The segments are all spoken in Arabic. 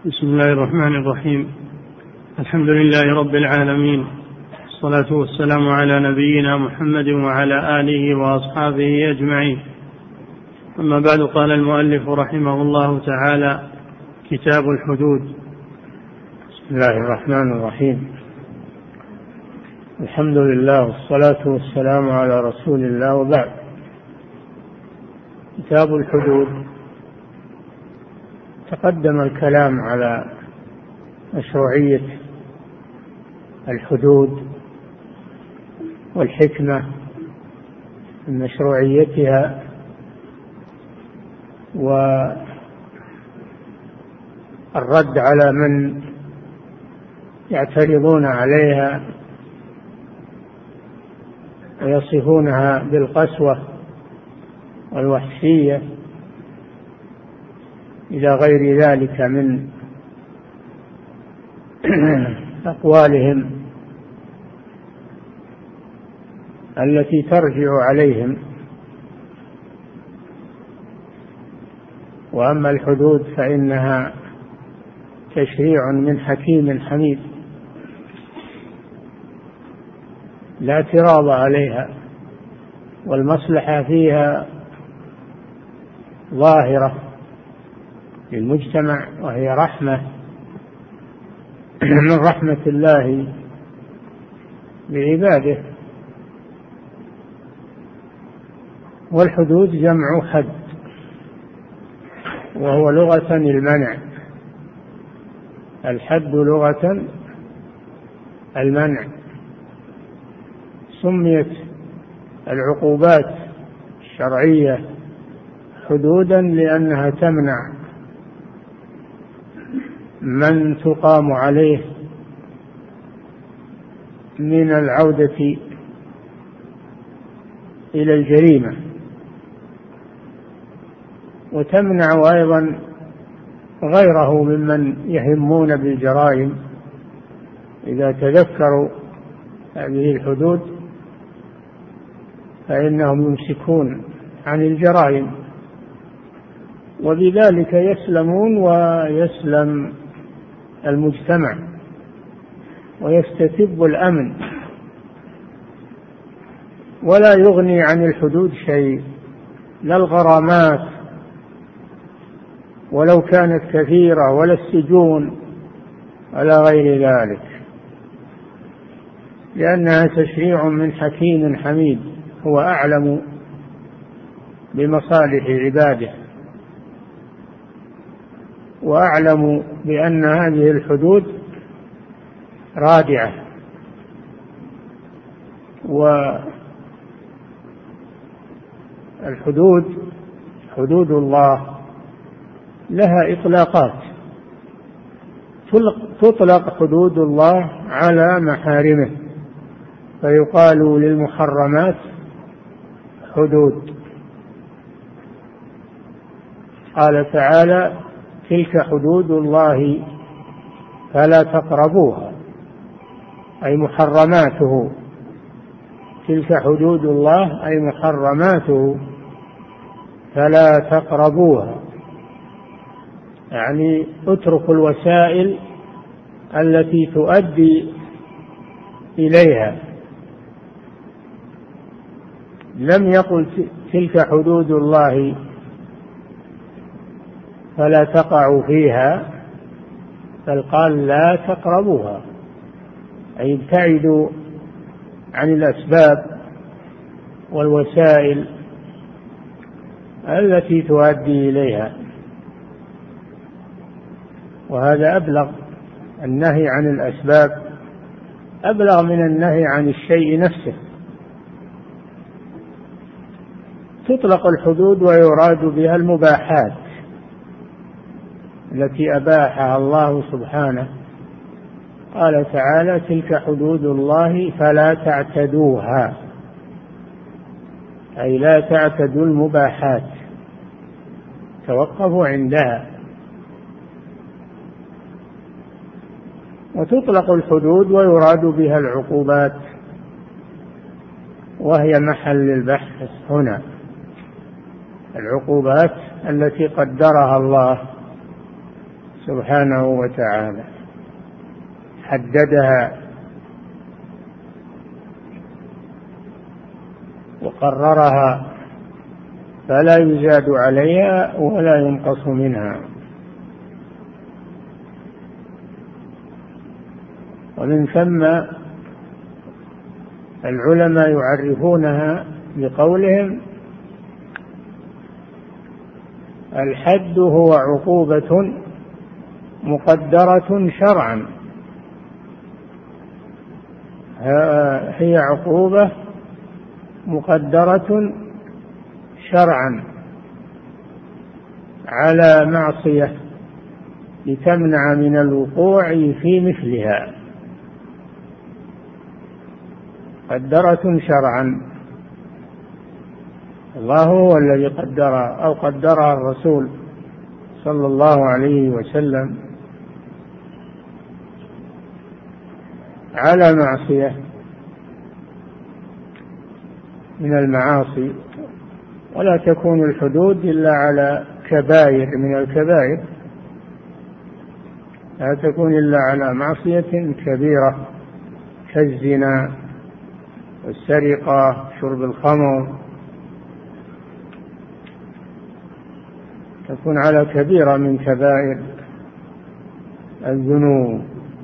بسم الله الرحمن الرحيم. الحمد لله رب العالمين، الصلاة والسلام على نبينا محمد وعلى آله وأصحابه أجمعين. أما بعد، قال المؤلف رحمه الله تعالى: كتاب الحدود. بسم الله الرحمن الرحيم. الحمد لله والصلاة والسلام على رسول الله، وبعد. كتاب الحدود تقدم الكلام على مشروعية الحدود والحكمة من مشروعيتها والرد على من يعترضون عليها ويصفونها بالقسوة والوحشية إلى غير ذلك من أقوالهم التي ترجع عليهم. وأما الحدود فإنها تشريع من حكيم حميد لا اعتراض عليها، والمصلحة فيها ظاهرة للمجتمع، وهي رحمة من رحمة الله بعباده. والحدود جمع حد، وهو لغة المنع. الحد لغة المنع. سميت العقوبات الشرعية حدودا لأنها تمنع من تقام عليه من العودة إلى الجريمة، وتمنع أيضا غيره ممن يهمون بالجرائم إذا تذكروا هذه الحدود فإنهم يمسكون عن الجرائم، وبذلك يسلمون ويسلم المجتمع ويستتب الأمن. ولا يغني عن الحدود شيء، لا الغرامات ولو كانت كثيرة، ولا السجون ولا غير ذلك، لأنها تشريع من حكيم حميد هو أعلم بمصالح عباده، وأعلم بأن هذه الحدود رادعة. والحدود حدود الله لها إطلاقات. تطلق حدود الله على محارمه، فيقال للمحرمات حدود. قال تعالى: تلك حدود الله فلا تقربوها، أي محرماته. تلك حدود الله أي محرماته فلا تقربوها، يعني اتركوا الوسائل التي تؤدي إليها. لم يقل تلك حدود الله فلا تقعوا فيها، بل قال لا تقربوها، أي ابتعدوا عن الأسباب والوسائل التي تؤدي إليها. وهذا أبلغ، النهي عن الأسباب أبلغ من النهي عن الشيء نفسه. تطلق الحدود ويراد بها المباحات التي أباحها الله سبحانه. قال تعالى: تلك حدود الله فلا تعتدوها، أي لا تعتدوا المباحات، توقفوا عندها. وتطلق الحدود ويراد بها العقوبات، وهي محل البحث هنا. العقوبات التي قدرها الله سبحانه وتعالى حددها وقررها فلا يزاد عليها ولا ينقص منها. ومن ثم العلماء يعرفونها بقولهم: الحد هو عقوبة مقدرة شرعا، هي عقوبة مقدرة شرعا على معصية لتمنع من الوقوع في مثلها، مقدرة شرعا. الله هو الذي قدرها أو قدرها الرسول صلى الله عليه وسلم على معصية من المعاصي. ولا تكون الحدود إلا على كبائر من الكبائر، لا تكون إلا على معصية كبيرة كالزنا والسرقة، شرب الخمر، تكون على كبيرة من كبائر الذنوب.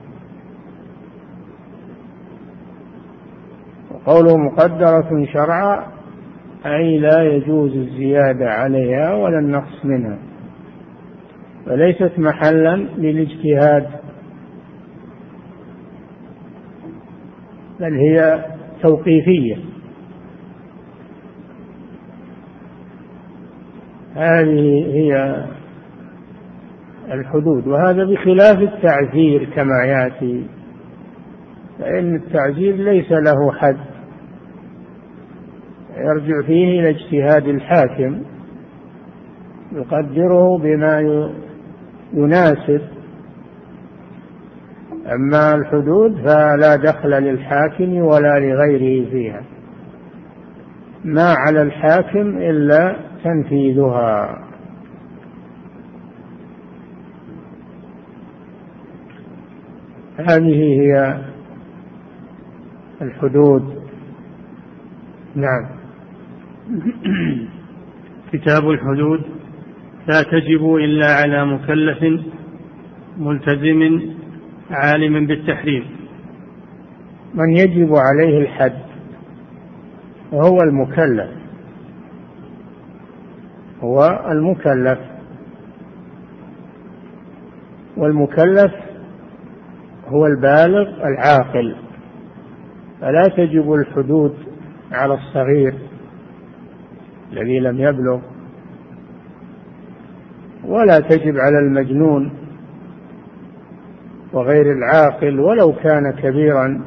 وقوله مقدرة شرعا أي لا يجوز الزيادة عليها ولا النقص منها، وليست محلا للاجتهاد، بل هي توقيفية. هذه هي الحدود، وهذا بخلاف التعزير كما يأتي، فإن التعزير ليس له حد، يرجع فيه إلى اجتهاد الحاكم يقدره بما يناسب. أما الحدود فلا دخل للحاكم ولا لغيره فيها، ما على الحاكم إلا تنفيذها. هذه هي الحدود. نعم. كتاب الحدود: لا تجب إلا على مكلف ملتزم عالم بالتحريم. من يجب عليه الحد وهو المكلف، هو المكلف، والمكلف هو البالغ العاقل، فلا تجب الحدود على الصغير الذي لم يبلغ، ولا تجب على المجنون وغير العاقل ولو كان كبيرا،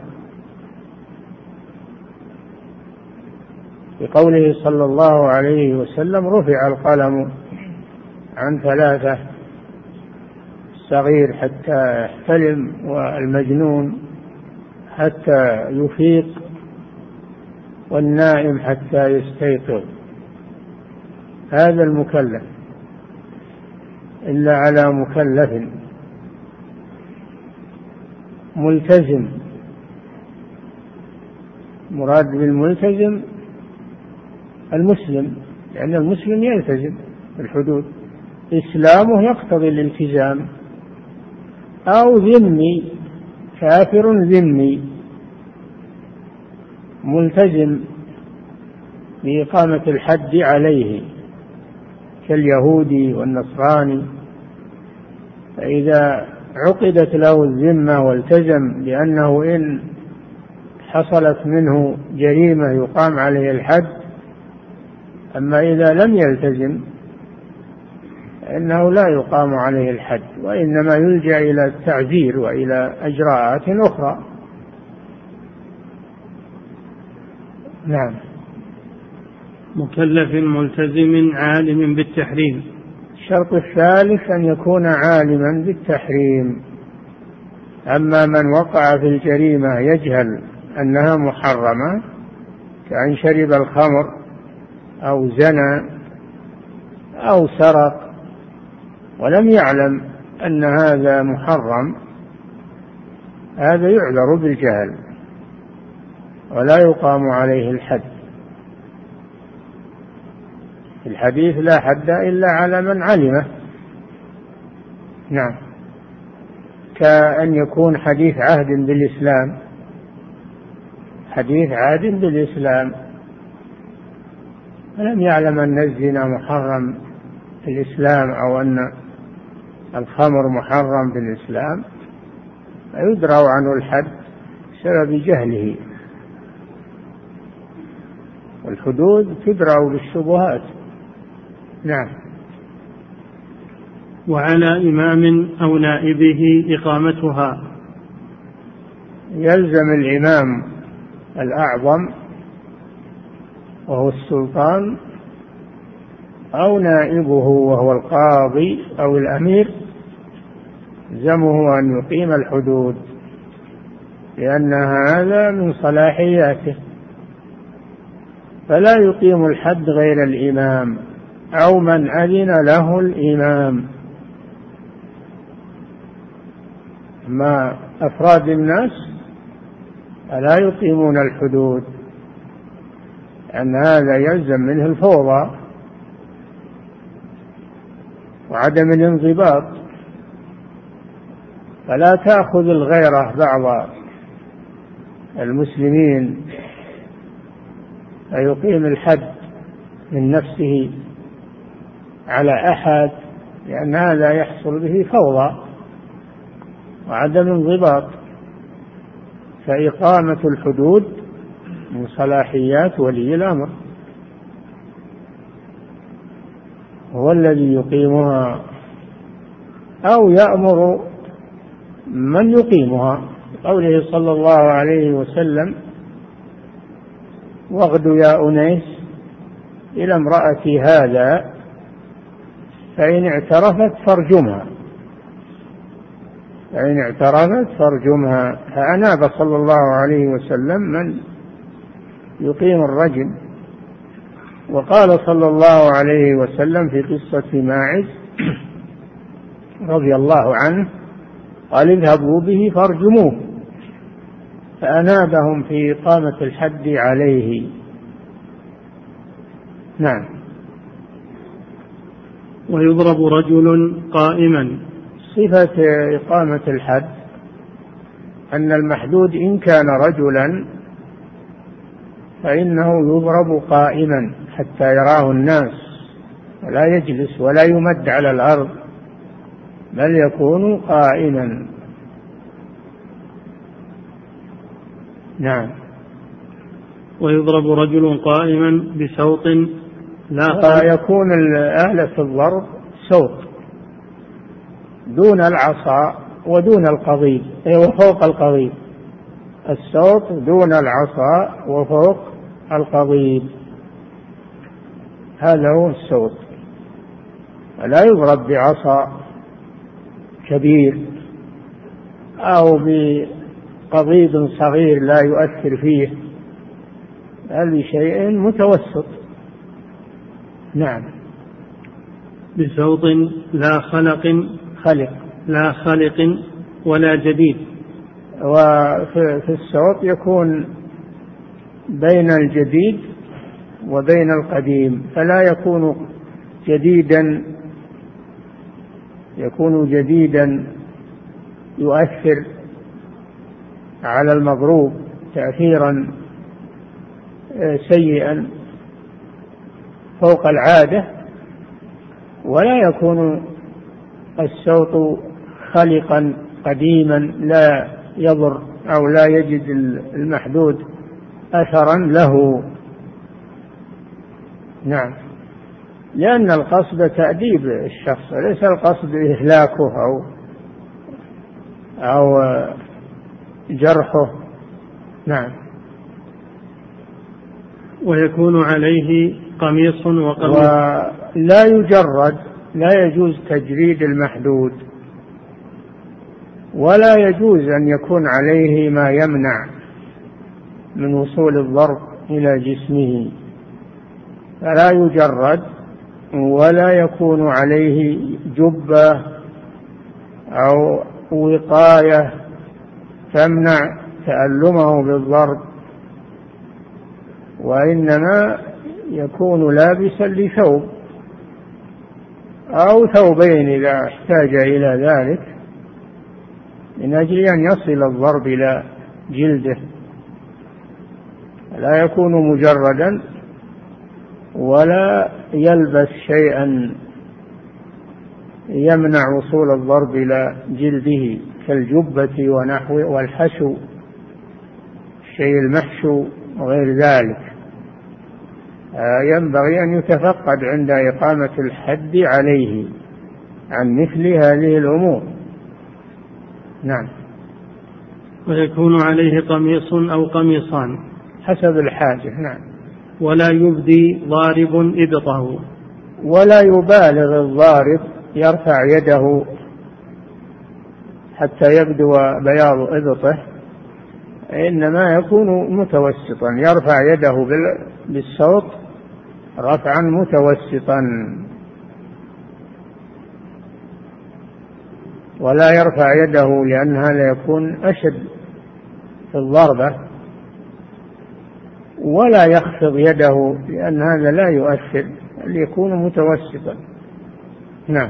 بقوله صلى الله عليه وسلم: رفع القلم عن ثلاثة: الصغير حتى يحتلم، والمجنون حتى يفيق، والنائم حتى يستيقظ. هذا المكلف، إلا على مكلف ملتزم. مراد بالملتزم المسلم، لأن المسلم يلتزم بالحدود، إسلامه يقتضي الالتزام، أو ذمي، كافر ذمي ملتزم بإقامة الحد عليه كاليهودي والنصراني، فإذا عقدت له الذمة والتزم بأنه إن حصلت منه جريمة يقام عليه الحد. أما إذا لم يلتزم فإنه لا يقام عليه الحد، وإنما يلجأ إلى التعزير وإلى إجراءات أخرى. نعم. مكلف ملتزم عالم بالتحريم. الشرط الثالث أن يكون عالما بالتحريم. أما من وقع في الجريمة يجهل أنها محرمة، كأن شرب الخمر أو زنى أو سرق ولم يعلم أن هذا محرم هذا يعذر بالجهل ولا يقام عليه الحد. في الحديث لا حد إلا على من علمه. نعم، كأن يكون حديث عهد بالإسلام، حديث عهد بالإسلام لم يعلم أن الزنا محرم في الإسلام أو أن الخمر محرم في الإسلام فيدرأ عنه الحد بسبب جهله، والحدود تدرأ بالشبهات. نعم. وعلى إمام أو نائبه إقامتها. يلزم الإمام الأعظم وهو السلطان أو نائبه وهو القاضي أو الأمير، يلزمه أن يقيم الحدود لأن هذا من صلاحياته، فلا يقيم الحد غير الإمام أو من أذن له الإمام. ما أفراد الناس فلا يقيمون الحدود لأن هذا يلزم منه الفوضى وعدم الانضباط، فلا تأخذ الغيرة بعض المسلمين فيقيم الحد من نفسه على أحد، لأن هذا يحصل به فوضى وعدم انضباط. فإقامة الحدود من صلاحيات ولي الأمر، هو الذي يقيمها أو يأمر من يقيمها. قوله صلى الله عليه وسلم: واغدوا يا أنيس إلى امرأة هذا فإن اعترفت فارجمها، فإن اعترفت فارجمها. فأناب صلى الله عليه وسلم من يقيم الرجم. وقال صلى الله عليه وسلم في قصة ماعز رضي الله عنه قال: اذهبوا به فارجموه، فأنابهم في إقامة الحد عليه. نعم. ويضرب رجل قائما. صفة إقامة الحد أن المحدود إن كان رجلا فإنه يضرب قائما حتى يراه الناس، ولا يجلس ولا يمد على الأرض بل يكون قائما. نعم. ويضرب رجل قائما بسوط لا يكون الآلة في الضرب سوط دون العصا ودون القضيب، وفوق القضيب. السوط دون العصا وفوق القضيب، هذا هو السوط. لا يضرب بعصا كبير أو بقضيب صغير لا يؤثر فيه، بل بشيء متوسط. نعم. بسوط لا خلق ولا جديد. وفي السوط يكون بين الجديد وبين القديم، فلا يكون جديدا يؤثر على المضروب تأثيرا سيئا فوق العادة، ولا يكون السوط خلقا قديما لا يضر أو لا يجد المحدود أثرا له. نعم. لأن القصد تأديب الشخص، ليس القصد إهلاكه أو جرحه. نعم. ويكون عليه قميص وقميص. ولا يجرد، لا يجوز تجريد المحدود، ولا يجوز أن يكون عليه ما يمنع من وصول الضرب إلى جسمه، فلا يجرد، ولا يكون عليه جبة أو وقاية تمنع تألمه بالضرب، وإنما يكون لابسا لثوب أو ثوبين إذا احتاج إلى ذلك، من أجل أن يصل الضرب إلى جلده، لا يكون مجردا ولا يلبس شيئا يمنع وصول الضرب إلى جلده كالجبة ونحوه والحشو، الشيء المحشو وغير ذلك. ينبغي أن يتفقد عند إقامة الحد عليه عن مثل هذه الأمور. نعم. ويكون عليه قميص أو قميصان حسب الحاجة. نعم. ولا يبدي ضارب إبطه، ولا يبالغ الضارب يرفع يده حتى يبدو بياض إبطه، إنما يكون متوسطا، يرفع يده بالصوت رفعا متوسطا، ولا يرفع يده لأن هذا يكون أشد في الضربة، ولا يخفض يده لأن هذا لا يؤثر، ليكون متوسطا. نعم.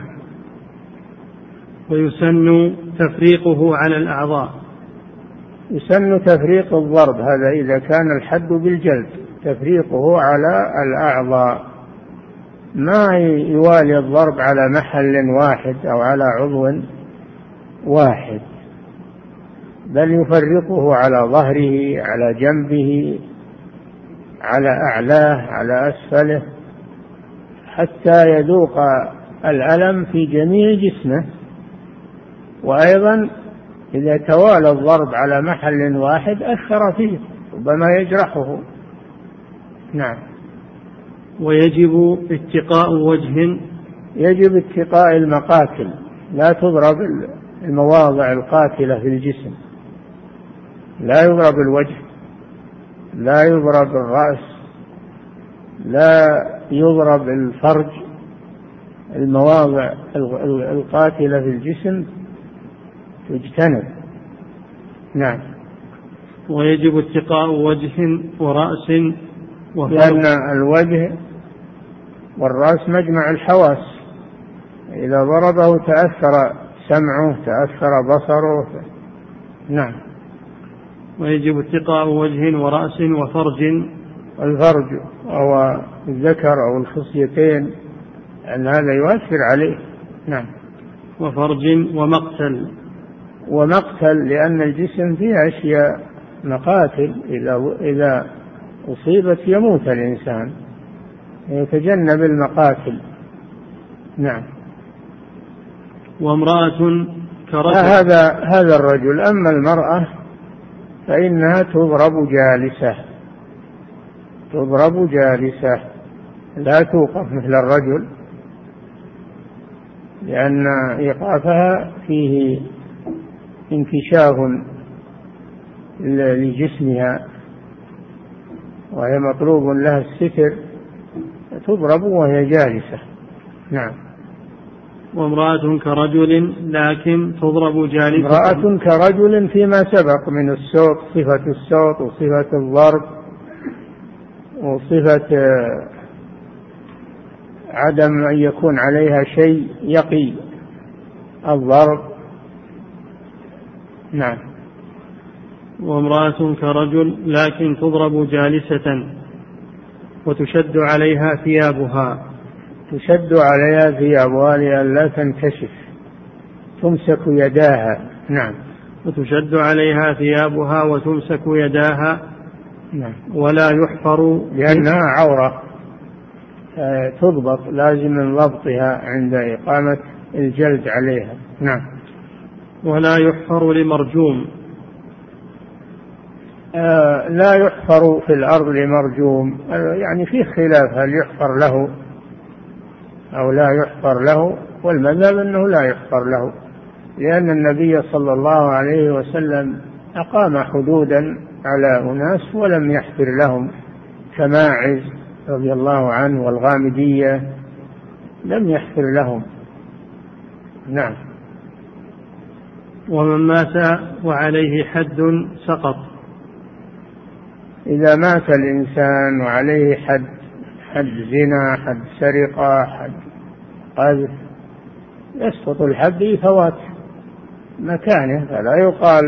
ويسن تفريقه على الأعضاء، يسن تفريق الضرب، هذا إذا كان الحد بالجلد، تفريقه على الأعضاء، ما يوالي الضرب على محل واحد أو على عضو واحد، بل يفرقه على ظهره، على جنبه، على أعلاه، على أسفله، حتى يذوق الألم في جميع جسمه. وأيضا إذا توالى الضرب على محل واحد أثر فيه، ربما يجرحه. نعم. ويجب اتقاء وجه، يجب اتقاء المقاتل، لا تضرب المواضع القاتلة في الجسم، لا يضرب الوجه، لا يضرب الرأس، لا يضرب الفرج، المواضع القاتلة في الجسم تجتنب. نعم. ويجب اتقاء وجه ورأس لأن الوجه والرأس مجمع الحواس، إذا ضربه تأثر سمعه، تأثر بصره. نعم. ويجب اتقاء وجه ورأس وفرج، الفرج أو الذكر أو الخصيتين، أن هذا يؤثر عليه. نعم. وفرج ومقتل، ومقتل لأن الجسم فيه أشياء مقاتل، إذا أصيبت يموت الإنسان، يتجنب المقاتل. نعم. وامرأة كرجل، هذا الرجل. أما المرأة فإنها تضرب جالسة، تضرب جالسة، لا توقف مثل الرجل، لأن إيقافها فيه انكشاف لجسمها، وهي مطلوب لها الستر، تضرب وهي جالسة. نعم. وامرأة كرجل لكن تضرب جالسة، امرأة كرجل فيما سبق من الصوت، صفة الصوت وصفة الضرب وصفة عدم أن يكون عليها شيء يقي الضرب. نعم. وامرأة كرجل لكن تضرب جالسة وتشد عليها ثيابها، تشد عليها ثيابها لئلا تنكشف، تمسك يداها. نعم. وتشد عليها ثيابها وتمسك يداها. نعم. ولا يحفر لأنها عورة، تضبط، لازم من ضبطها عند إقامة الجلد عليها. نعم. ولا يحفر لمرجوم، لا يحفر في الأرض لمرجوم، يعني فيه خلاف هل يحفر له أو لا يحفر له، والمذهب أنه لا يحفر له، لأن النبي صلى الله عليه وسلم أقام حدودا على أناس ولم يحفر لهم، كماعز رضي الله عنه والغامدية لم يحفر لهم. نعم. ومن مات وعليه حد سقط. إذا مات الإنسان وعليه حد زنا، حد سرقة، حد قذف، يسقط الحد لفوات مكانه، فلا يقال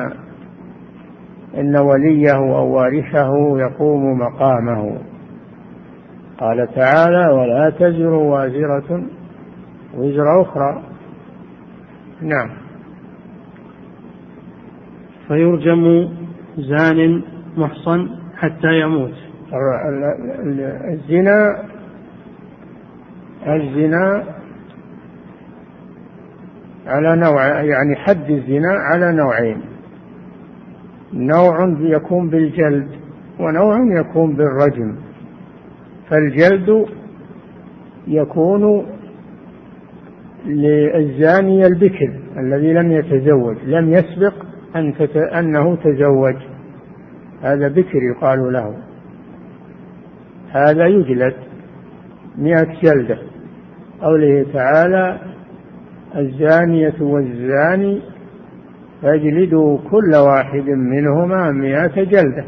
إن وليه أو وارثه يقوم مقامه. قال تعالى: ولا تزر وازرة وزر أخرى. نعم. فيرجم زان محصن حتى يموت. الزنا على نوع، يعني حد الزنا على نوعين: نوع يكون بالجلد ونوع يكون بالرجم. فالجلد يكون للزاني البكر الذي لم يتزوج، لم يسبق أنه تزوج، هذا بكر يقال له، هذا يجلد 100 جلدة. قوله تعالى: الزانية والزاني فاجلدوا كل واحد منهما 100 جلدة.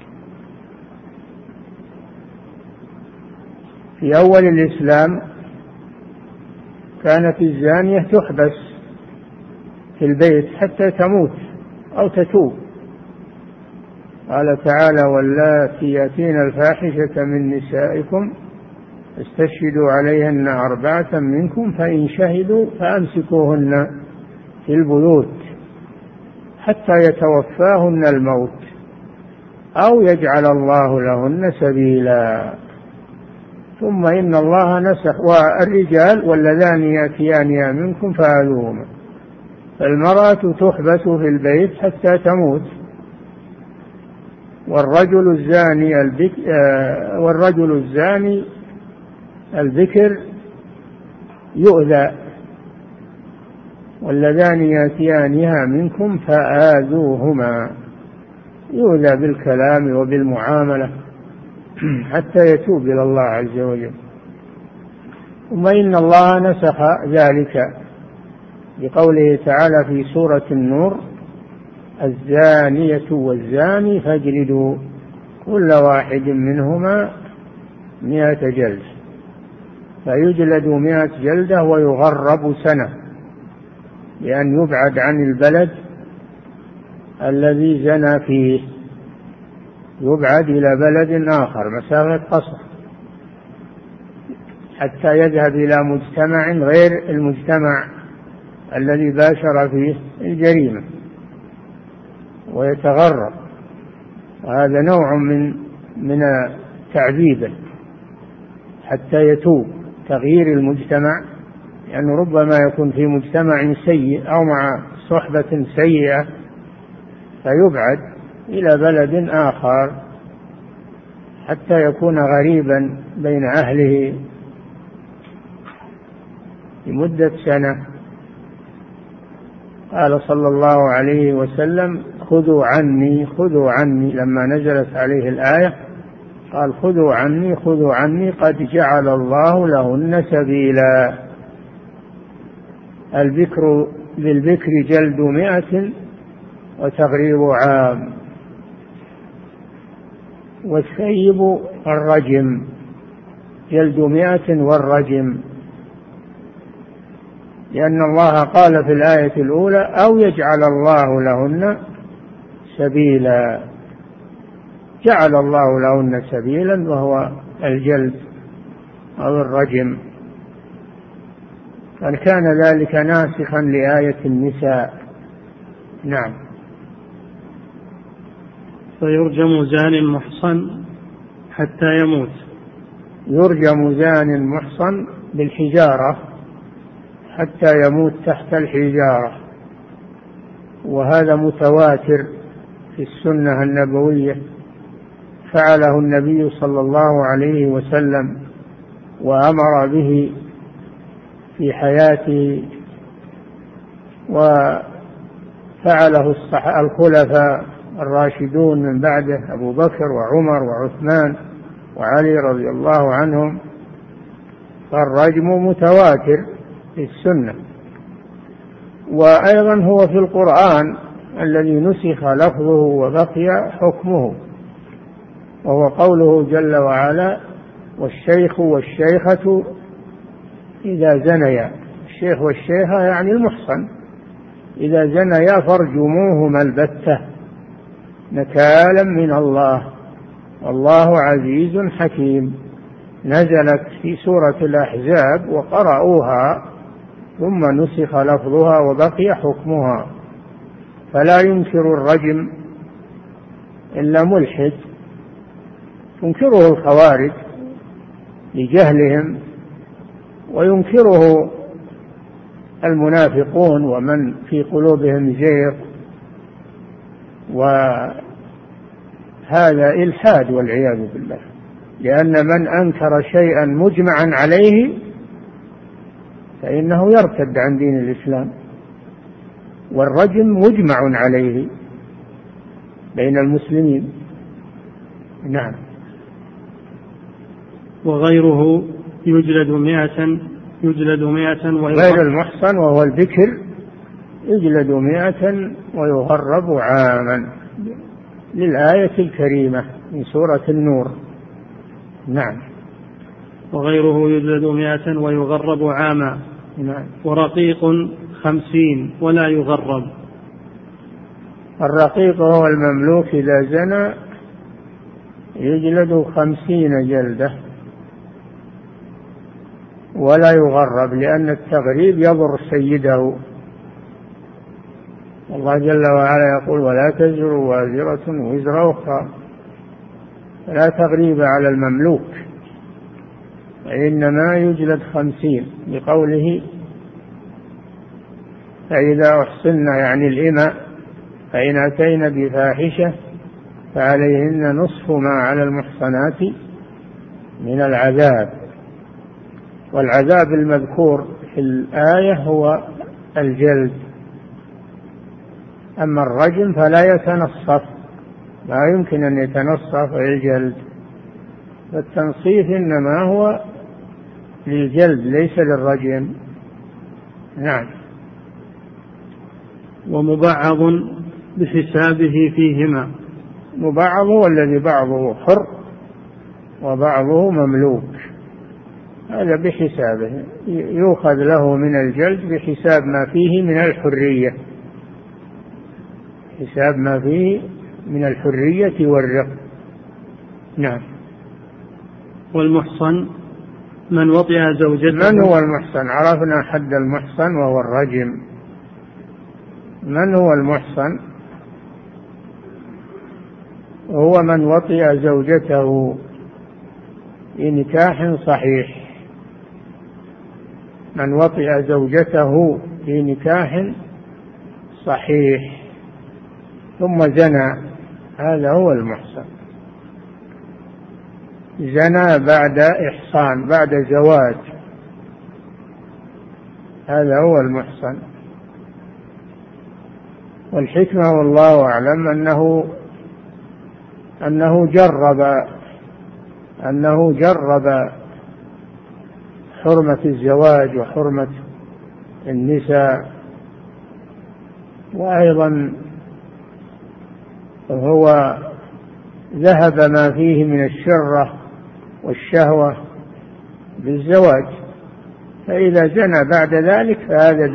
في أول الإسلام كانت الزانية تحبس في البيت حتى تموت أو تتوب. قال تعالى: واللاتي يأتين الفاحشة من نسائكم استشهدوا عليهن 4 منكم فإن شهدوا فأمسكوهن في البيوت حتى يتوفاهن الموت أو يجعل الله لهن سبيلا. ثم إن الله نسخ: والرجال واللذان يأتيانها منكم فآذوهما. فالمرأة تحبس في البيت حتى تموت، والرجل الزاني البكر يؤذى: واللذان يأتيانها منكم فآذوهما، يؤذى بالكلام وبالمعاملة حتى يتوب إلى الله عز وجل. ثم إن الله نسخ ذلك بقوله تعالى في سورة النور: الزانية والزاني فاجلدوا كل واحد منهما 100 جلدة. فيجلد 100 جلدة ويغرب سنة، لأن يبعد عن البلد الذي زنى فيه، يبعد إلى بلد آخر مسافة قصر حتى يذهب إلى مجتمع غير المجتمع الذي باشر فيه الجريمة ويتغرب. وهذا نوع من تعذيبه حتى يتوب، تغيير المجتمع، لأنه ربما يكون في مجتمع سيء أو مع صحبة سيئة فيبعد إلى بلد آخر حتى يكون غريبا بين أهله لمدة سنة. قال صلى الله عليه وسلم: خذوا عني لما نزلت عليه الآية قال: خذوا عني قد جعل الله لهن سبيلا. البكر بالبكر جلد 100 وتغريب عام، والثيب الرجم جلد 100 والرجم، لأن الله قال في الآية الأولى: أو يجعل الله لهن سبيلا. جعل الله لهن سبيلا وهو الجلد أو الرجم، فكان ذلك ناسخا لآية النساء. نعم. فيرجم زان محصن حتى يموت. يرجم زان محصن بالحجارة حتى يموت تحت الحجارة، وهذا متواتر في السنة النبوية، فعله النبي صلى الله عليه وسلم وأمر به في حياته، وفعله الخلفاء الراشدون من بعده أبو بكر وعمر وعثمان وعلي رضي الله عنهم. فالرجم متواتر في السنة، وأيضا هو في القرآن الذي نسخ لفظه وبقي حكمه، وهو قوله جل وعلا: والشيخ والشيخة إذا زنيا. الشيخ والشيخة يعني المحصن، إذا زنيا فارجموهما البتة نكالا من الله والله عزيز حكيم. نزلت في سورة الأحزاب وقرأوها ثم نسخ لفظها وبقي حكمها، فلا ينكر الرجم إلا ملحد، تنكره الخوارج لجهلهم، وينكره المنافقون ومن في قلوبهم زيغ، وهذا إلحاد والعياذ بالله، لأن من أنكر شيئا مجمعا عليه فإنه يرتد عن دين الإسلام، والرجم مجمع عليه بين المسلمين. نعم. وغيره يجلد 100 غير المحصن وهو الذكر يجلد 100 ويغرب عاما، للآية الكريمة من سورة النور. نعم. وغيره يجلد 100 ويغرب عاما. نعم. ورقيق 50 ولا يغرب. الرقيق هو المملوك إذا زنى يجلد 50 جلدة ولا يغرب، لأن التغريب يضر سيده. الله جل وعلا يقول: ولا تزر وازرة وزر أخرى. لا تغريب على المملوك، إنما يجلد 50 لقوله: فإذا أحصن يعني الإماء فإن أتين بفاحشة فعليهن نصف ما على المحصنات من العذاب. والعذاب المذكور في الآية هو الجلد، أما الرجم فلا يتنصف، لا يمكن أن يتنصف الجلد، فالتنصيف إنما هو للجلد ليس للرجم. نعم. ومبعض بحسابه فيهما. مبعض هو الذي بعضه حر وبعضه مملوك، هذا بحسابه، يؤخذ له من الجلد بحساب ما فيه من الحرية، حساب ما فيه من الحرية والرق. نعم. والمحصن من وطئ زوجته. من هو المحصن؟ عرفنا حد المحصن وهو الرجم. من هو المحصن؟ هو من وطئ زوجته في نكاح صحيح. من وطئ زوجته في نكاح صحيح ثم زنى، هذا هو المحصن. زنى بعد إحصان، بعد زواج، هذا هو المحصن. والحكمة والله أعلم أنه جرب حرمة الزواج وحرمة النساء، وأيضا هو ذهب ما فيه من الشرة والشهوة بالزواج، فإذا زنى بعد ذلك فهذا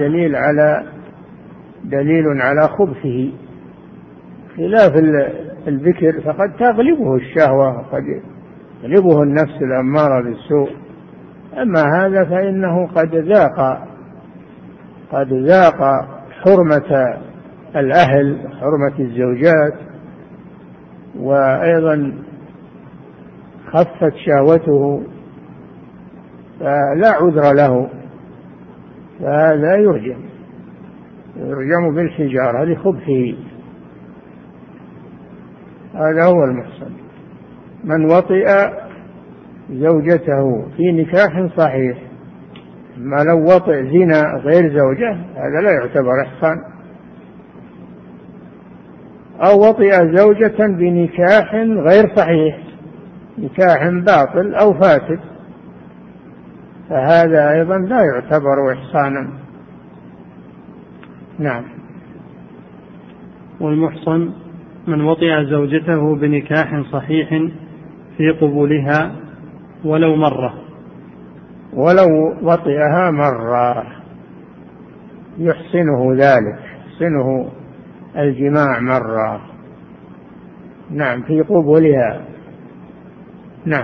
دليل على خبثه، خلاف الذكر فقد تغلبه الشهوة وقد يغلبه النفس الأمارة بالسوء. أما هذا فإنه قد ذاق حرمة الأهل، حرمة الزوجات، وأيضا خفت شهوته، فلا عذر له، فهذا يرجم بالحجارة لخبثه. هذا هو المحصن. من وطئ زوجته في نكاح صحيح، ما لو وطئ زنا غير زوجة هذا لا يعتبر إحصان، أو وطئ زوجة بنكاح غير صحيح، نكاح باطل أو فاسد، فهذا أيضا لا يعتبر إحصانا. نعم. والمحصن من وطئ زوجته بنكاح صحيح في قبولها ولو مرة، ولو وطئها مرة يحسنه ذلك، يحسنه الجماع مرة. نعم، في قبولها. نعم.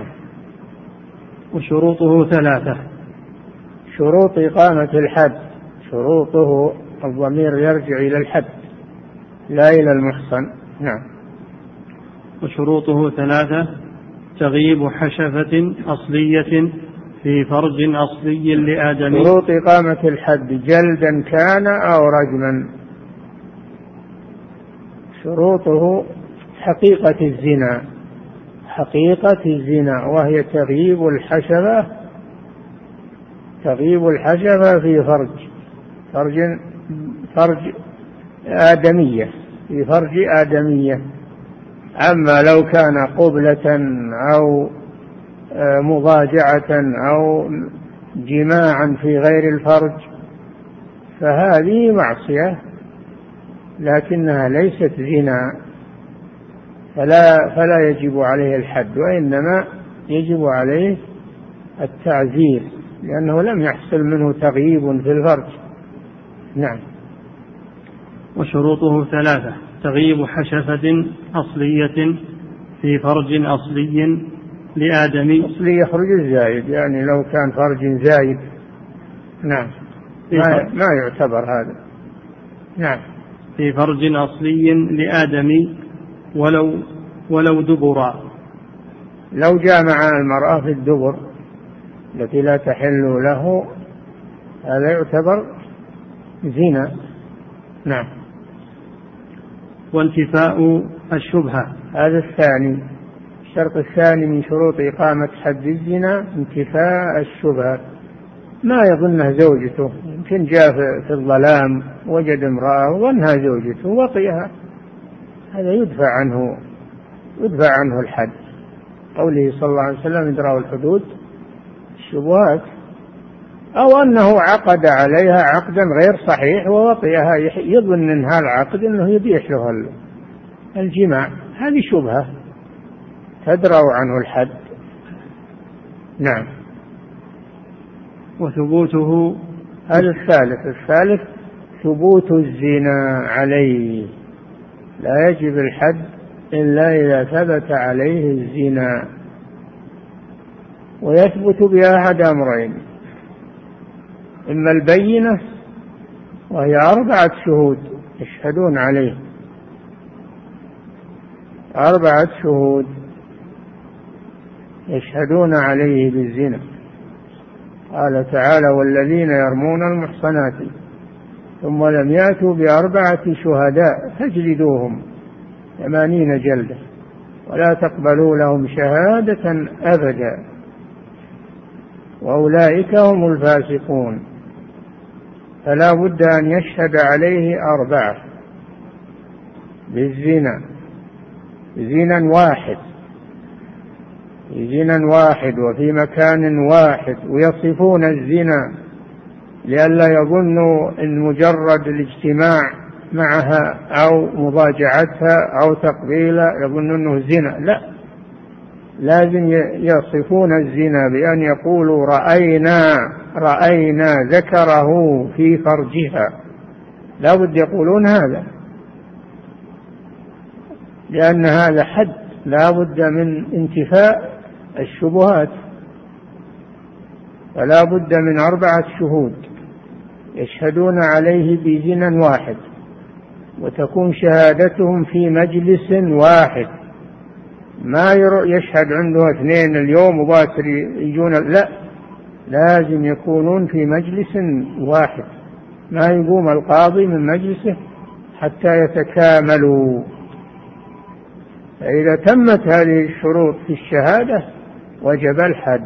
وشروطه 3. شروط إقامة الحد، شروطه الضمير يرجع إلى الحد لا إلى المحصن. نعم. وشروطه 3: تغييب حشفة أصلية في فرج أصلي لآدمي. شروط إقامة الحد جلدا كان أو رجما. شروطه حقيقة الزنا، حقيقة الزنا، وهي تغييب الحشفة في فرج آدمية، في فرج آدمية. أما لو كان قبلة أو مضاجعة أو جماعا في غير الفرج فهذه معصية لكنها ليست زنا، فلا يجب عليه الحد، وإنما يجب عليه التعزير لأنه لم يحصل منه تغييب في الفرج. نعم. وشروطه 3: تغييب حشفة أصلية في فرج أصلي لآدمي. أصلي يخرج الزايد، يعني لو كان فرج زايد نعم ما يعتبر هذا. نعم. في فرج أصلي لآدمي ولو دبرا. لو جامع المرأة في الدبر التي لا تحل له هذا يعتبر زنا. نعم. وانتفاء الشبهة، هذا الثاني، الشرط الثاني من شروط إقامة حد الزنا انتفاء الشبهة. ما يظنها زوجته، يمكن جاء في الظلام وجد امرأة وظنها زوجته وطئها، هذا يدفع عنه الحد. قوله صلى الله عليه وسلم: ادرأوا الحدود الشبهات. أو أنه عقد عليها عقدا غير صحيح ووطئها، يظن من هذا العقد أنه يبيح له الجماع، هذه شبهة تدرأ عنه الحد. نعم. وثبوته، هذا الثالث ثبوت الزنا عليه، لا يجب الحد إلا إذا ثبت عليه الزنا، ويثبت بأحد أمرين: إما البينة وهي 4 شهود يشهدون عليه، 4 شهود يشهدون عليه بالزنا. قال تعالى: والذين يرمون المحصنات ثم لم يأتوا ب4 شهداء فاجلدوهم 80 جلدة ولا تقبلوا لهم شهادة أبدا وأولئك هم الفاسقون. فلا بد أن يشهد عليه 4 بالزنا، زنا واحد وفي مكان واحد، ويصفون الزنا لئلا يظنوا إن مجرد الاجتماع معها أو مضاجعتها أو تقبيلها يظنوا أنه زنا، لا، لازم يصفون الزنا بأن يقولوا رأينا ذكره في فرجها، لا بد يقولون هذا، لأن هذا حد لا بد من انتفاء الشبهات. فلا بد من 4 شهود يشهدون عليه بزنا واحد، وتكون شهادتهم في مجلس واحد، ما يشهد عنده 2 اليوم وباكر يجون، لا، لازم يكونون في مجلس واحد، ما يقوم القاضي من مجلسه حتى يتكاملوا. فإذا تمت هذه الشروط في الشهادة وجب الحد،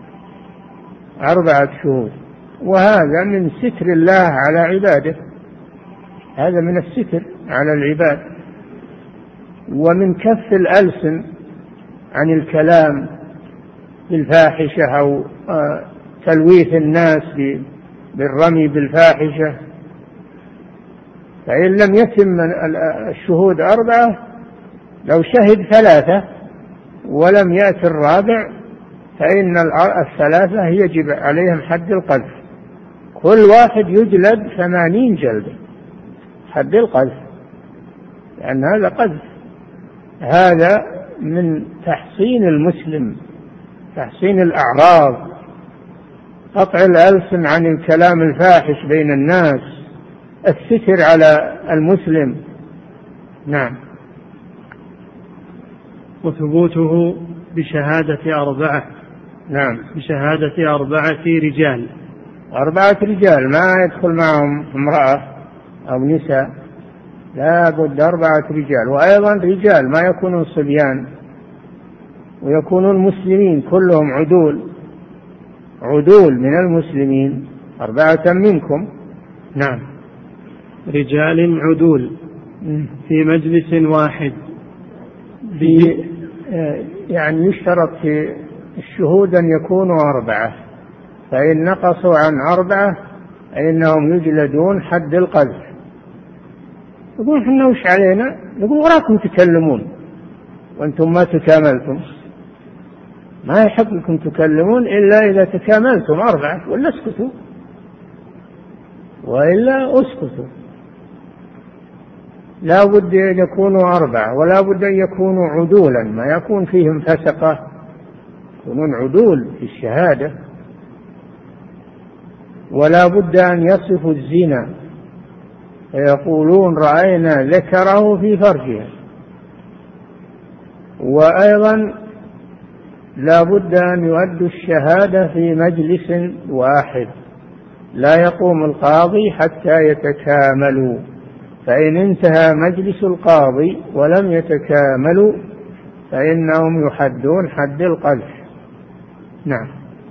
4 شهود. وهذا من ستر الله على عباده، هذا من الستر على العباد، ومن كف الألسن عن الكلام بالفاحشة أو تلويث الناس بالرمي بالفاحشة. فإن لم يتم الشهود 4، لو شهد 3 ولم يأتي الرابع فإن 3 يجب عليهم حد القذف، كل واحد يجلد 80 جلدة حد القذف، لأن هذا قذف، هذا من تحصين المسلم، تحصين الأعراض، قطع الألسن عن الكلام الفاحش بين الناس، الستر على المسلم. نعم. وثبوته بشهادة 4. نعم، بشهادة 4 رجال. 4 رجال، ما يدخل معهم امرأة أو نساء، لا بد 4 رجال، وأيضا رجال ما يكونون صبيان، ويكونون مسلمين كلهم عدول من المسلمين، 4 منكم. نعم. رجال عدول في مجلس واحد. يعني يشترط في الشهود أن يكونوا 4، فإن نقصوا عن 4 فإنهم يجلدون حد القذف. يقول إحنا وش علينا؟ يقول وراكم تكلمون وأنتم ما تكاملتم، ما يحق لكم تكلمون إلا إذا تكاملتم 4، ولا اسكتوا، وإلا اسكتوا. لا بد أن يكونوا 4، ولا بد أن يكونوا عدولا، ما يكون فيهم فسقة، يكونون عدول في الشهادة. ولا بد أن يصفوا الزنا، يقولون رأينا ذكره في فرجها. وأيضا لا بد أن يؤدوا الشهادة في مجلس واحد، لا يقوم القاضي حتى يتكاملوا، فإن انتهى مجلس القاضي ولم يتكاملوا فإنهم يحدون حد القذف. نعم.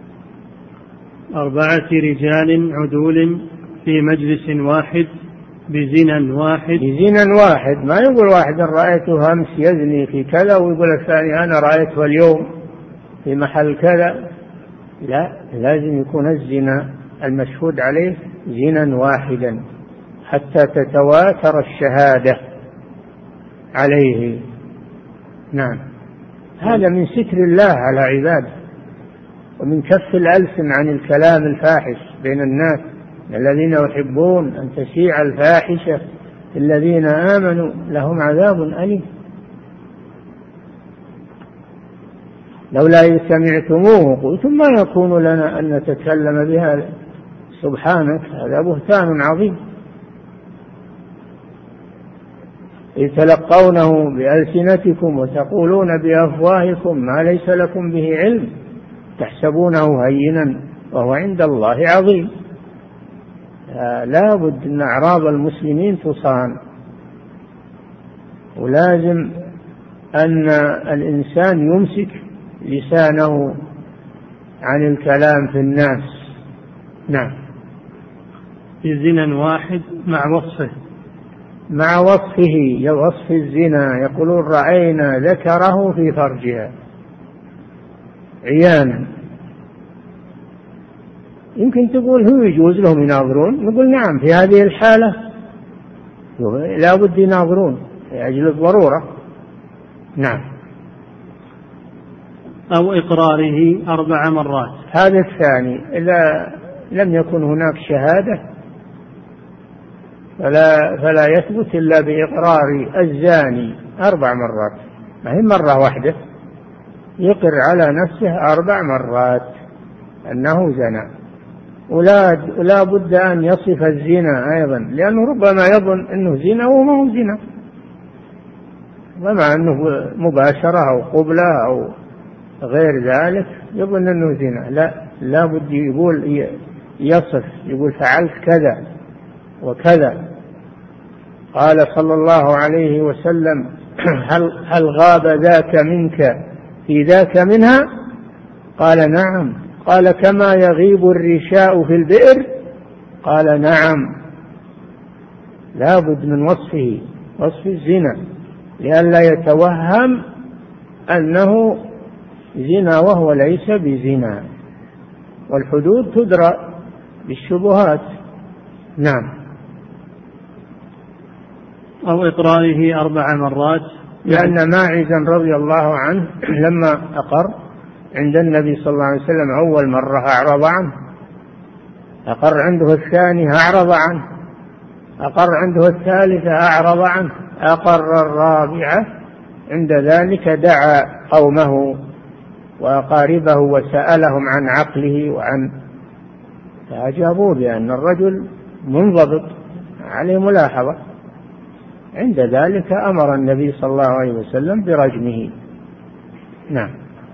4 رجال عدول في مجلس واحد بزنا واحد. بزنا واحد، ما يقول واحد رأيته أمس يزني في كذا ويقول الثاني أنا رأيته اليوم في محل كذا، لا، لازم يكون الزنا المشهود عليه زنا واحدا حتى تتواتر الشهادة عليه. نعم. هذا من ستر الله على عباده، ومن كف الألسن عن الكلام الفاحش بين الناس، الذين يحبون أن تشيع الفاحشة الذين آمنوا لهم عذاب أليم. لولا إذ سمعتموه قلتم ما يكون لنا أن نتكلم بهذا، سبحانك هذا بهتان عظيم. إذ تلقونه بألسنتكم وتقولون بأفواهكم ما ليس لكم به علم تحسبونه هينا وهو عند الله عظيم. لا بد أن أعراض المسلمين تصان، ولازم أن الإنسان يمسك لسانه عن الكلام في الناس. نعم. في زنا واحد مع وصفه وصف الزنا، يقولون رأينا ذكره في فرجها عيانا. يمكن تقول هو يجوز لهم يناظرون، نقول نعم في هذه الحالة لا بد يناظرون لأجل الضرورة. نعم. أو إقراره 4 مرات. هذا الثاني، إذا لم يكن هناك شهادة فلا يثبت إلا بإقرار الزاني 4 مرات، ما هي مرة واحدة، يقر على نفسه 4 مرات أنه زنا. ولا بد أن يصف الزنا أيضا، لأنه ربما يظن أنه زنا وما هو زنا، ومع أنه مباشرة أو قبلة أو غير ذلك يظن أنه زنا. لا بد يقول يصف، يقول فعلت كذا وكذا. قال صلى الله عليه وسلم هل غاب ذاك منك في ذاك منها؟ قال نعم. قال كما يغيب الرشاء في البئر؟ قال نعم. لا بد من وصفه، وصف الزنا، لئلا يتوهم أنه زنا وهو ليس بزنا، والحدود تدرى بالشبهات. نعم. أو إقراره 4 مرات، لأن ماعزا رضي الله عنه لما أقر عند النبي صلى الله عليه وسلم أول مرة أعرض عنه، أقر عنده الثانية أعرض عنه، أقر عنده الثالثة أعرض عنه، أقر الرابعة، عند ذلك دعا قومه وأقاربه وسألهم عن عقله فأجابوه بأن الرجل منضبط عليه ملاحظة. عند ذلك أمر النبي صلى الله عليه وسلم برجمه. نعم.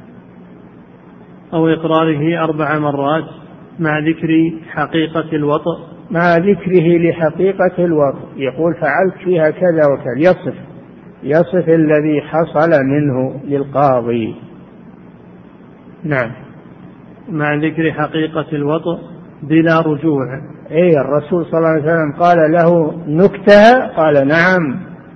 أو إقراره 4 مرات مع ذكر حقيقة الوطء، مع ذكره لحقيقة الوطء، يقول فعلت فيها كذا وكذا، يصف الذي حصل منه للقاضي. نعم. مع ذكر حقيقة الوطء بلا رجوع. الرسول صلى الله عليه وسلم قال له نكتها، قال نعم،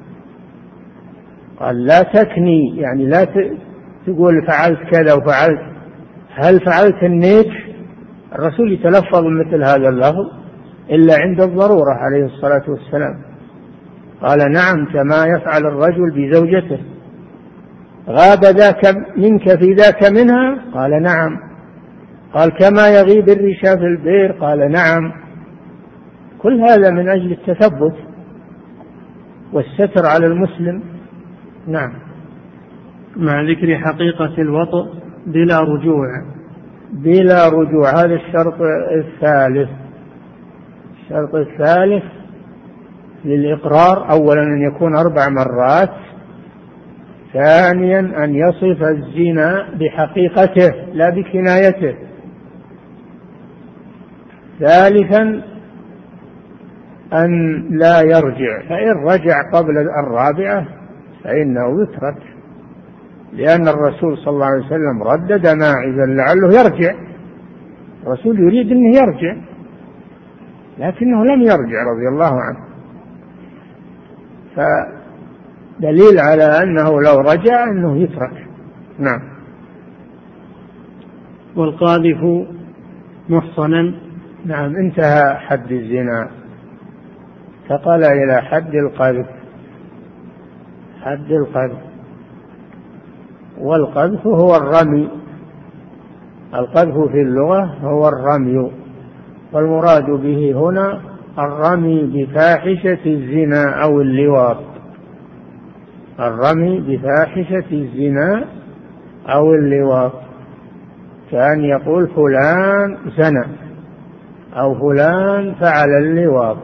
قال لا تكني، يعني لا تقول فعلت كذا وفعلت، هل فعلت النيت؟ الرسول يتلفظ مثل هذا اللفظ إلا عند الضرورة عليه الصلاة والسلام. قال نعم، كما يفعل الرجل بزوجته، غاب ذاك منك في ذاك منها؟ قال نعم. قال كما يغيب الرشا في البئر؟ قال نعم. كل هذا من أجل التثبت والستر على المسلم. نعم. مع ذكر حقيقة الوطء بلا رجوع. بلا رجوع، هذا الشرط الثالث. الشرط الثالث للإقرار أولا أن يكون 4 مرات، ثانيا أن يصف الزنا بحقيقته لا بكنايته، ثالثا أن لا يرجع، فإن رجع قبل الرابعة فإنه يترك، لأن الرسول صلى الله عليه وسلم ردد ماعزا لعله يرجع، الرسول يريد أنه يرجع لكنه لم يرجع رضي الله عنه، فدليل على أنه لو رجع أنه يترك. نعم. والقاذف محصنا. نعم، انتهى حد الزنا، فقال إلى حد القذف. حد القذف، والقذف هو الرمي، القذف في اللغة هو الرمي، والمراد به هنا الرمي بفاحشة الزنا أو اللواط، الرمي بفاحشة الزنا أو اللواط، كأن يقول فلان زنى أو فلان فعل اللواط،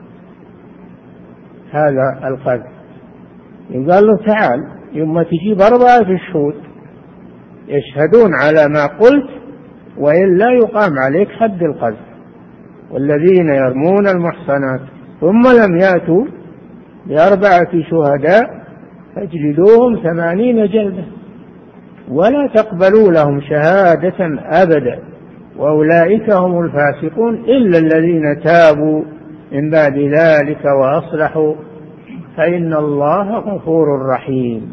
هذا القذف. يقال له تعال يوم تجيب 4 شهود يشهدون على ما قلت وإلا يقام عليك حد القذف، والذين يرمون المحصنات ثم لم يأتوا ب4 شهداء فاجلدوهم 80 جلدة ولا تقبلوا لهم شهادة أبدا وأولئك هم الفاسقون إلا الذين تابوا من بعد ذلك وأصلحوا فإن الله غفور رحيم.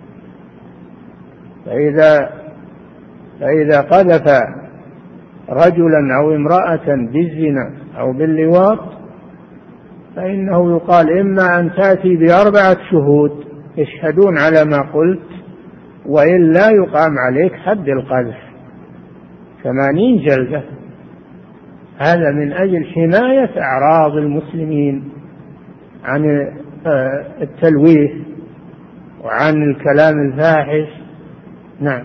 فإذا قذف رجلا أو امرأة بالزنا أو باللواط فإنه يقال إما أن تأتي ب4 شهود يشهدون على ما قلت وإلا يقام عليك حد القذف 80 جلدة. هذا من أجل حماية أعراض المسلمين عن التلويث وعن الكلام الفاحش. نعم.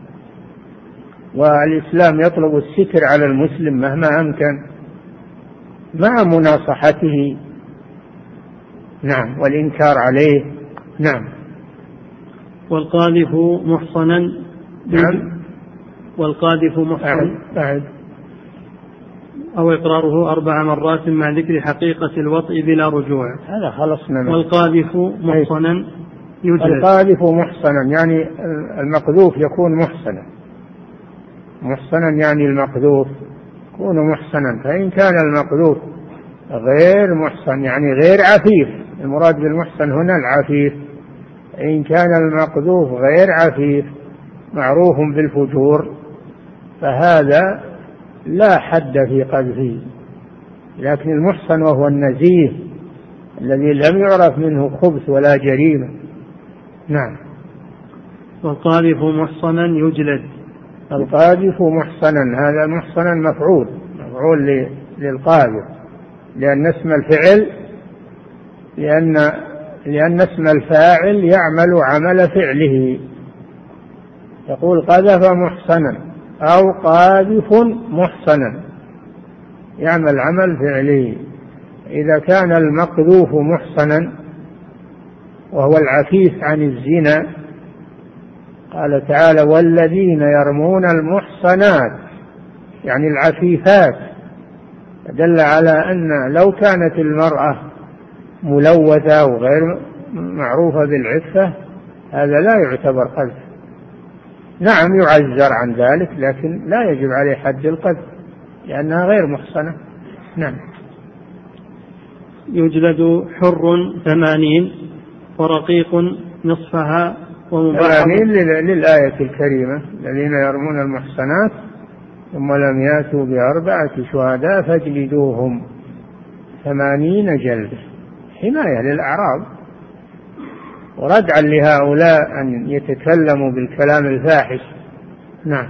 والإسلام يطلب الستر على المسلم مهما أمكن مع مناصحته، نعم، والإنكار عليه. نعم. والقاذف محصنا. نعم. والقاذف محصن. أعد. أو إقراره 4 مرات مع ذكر حقيقة الوطء بلا رجوع. هذا خلصنا منه. والقاذف محصنا يجلد. القاذف محصنا يعني المقذوف يكون محصنا، محصنا يعني المقذوف يكون محصنا، فإن كان المقذوف غير محصن يعني غير عفيف، المراد بالمحصن هنا العفيف، إن كان المقذوف غير عفيف معروف بالفجور فهذا لا حد في قذفه، لكن المحصن وهو النزيه الذي لم يعرف منه خبث ولا جريمة. نعم. والقاذف محصنا يجلد. القاذف محصنا، هذا محصنا مفعول للقاذف، لأن اسم الفعل لأن اسم الفاعل يعمل عمل فعله. يقول قذف محصنا أو قاذف محصنا، يعمل عمل فعله. إذا كان المقذوف محصنا وهو العفيف عن الزنا، قال تعالى والذين يرمون المحصنات، يعني العفيفات، دل على أن لو كانت المرأة ملوثة وغير معروفة بالعفة هذا لا يعتبر قذف. نعم يعزر عن ذلك، لكن لا يجب عليه حد القذف لأنها غير محصنة. نعم. يجلد حر 80 ورقيق نصفها 80 للآية الكريمة الذين يرمون المحصنات ثم لم يأتوا ب4 شهداء فاجلدوهم 80 جلدة، حماية للأعراض وردعا لهؤلاء أن يتكلموا بالكلام الفاحش. نعم.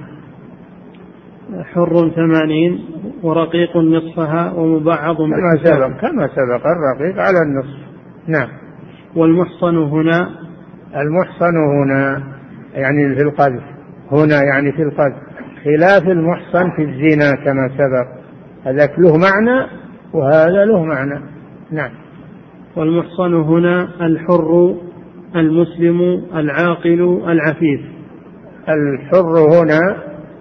حر 80 ورقيق نصفها ومبعض كما سبق الرقيق على النصف. نعم. والمحصن هنا، المحصن هنا يعني في القذف، هنا يعني في القذف، خلاف المحصن في الزنا كما سبق، هذاك له معنى وهذا له معنى. نعم. والمحصن هنا الحر المسلم العاقل العفيف. الحر هنا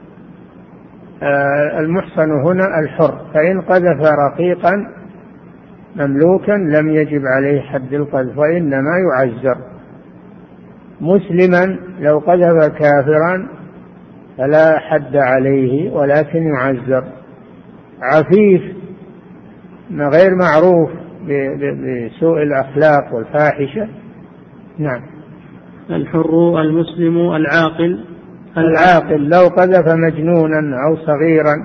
المحصن هنا الحر، فإن قذف رقيقا مملوكا لم يجب عليه حد القذف وإنما يعزر. مسلما لو قذف كافرا فلا حد عليه ولكن يعزر. عفيف غير معروف بسوء الأخلاق والفاحشة. نعم. الحر المسلم العاقل لو قذف مجنونا أو صغيرا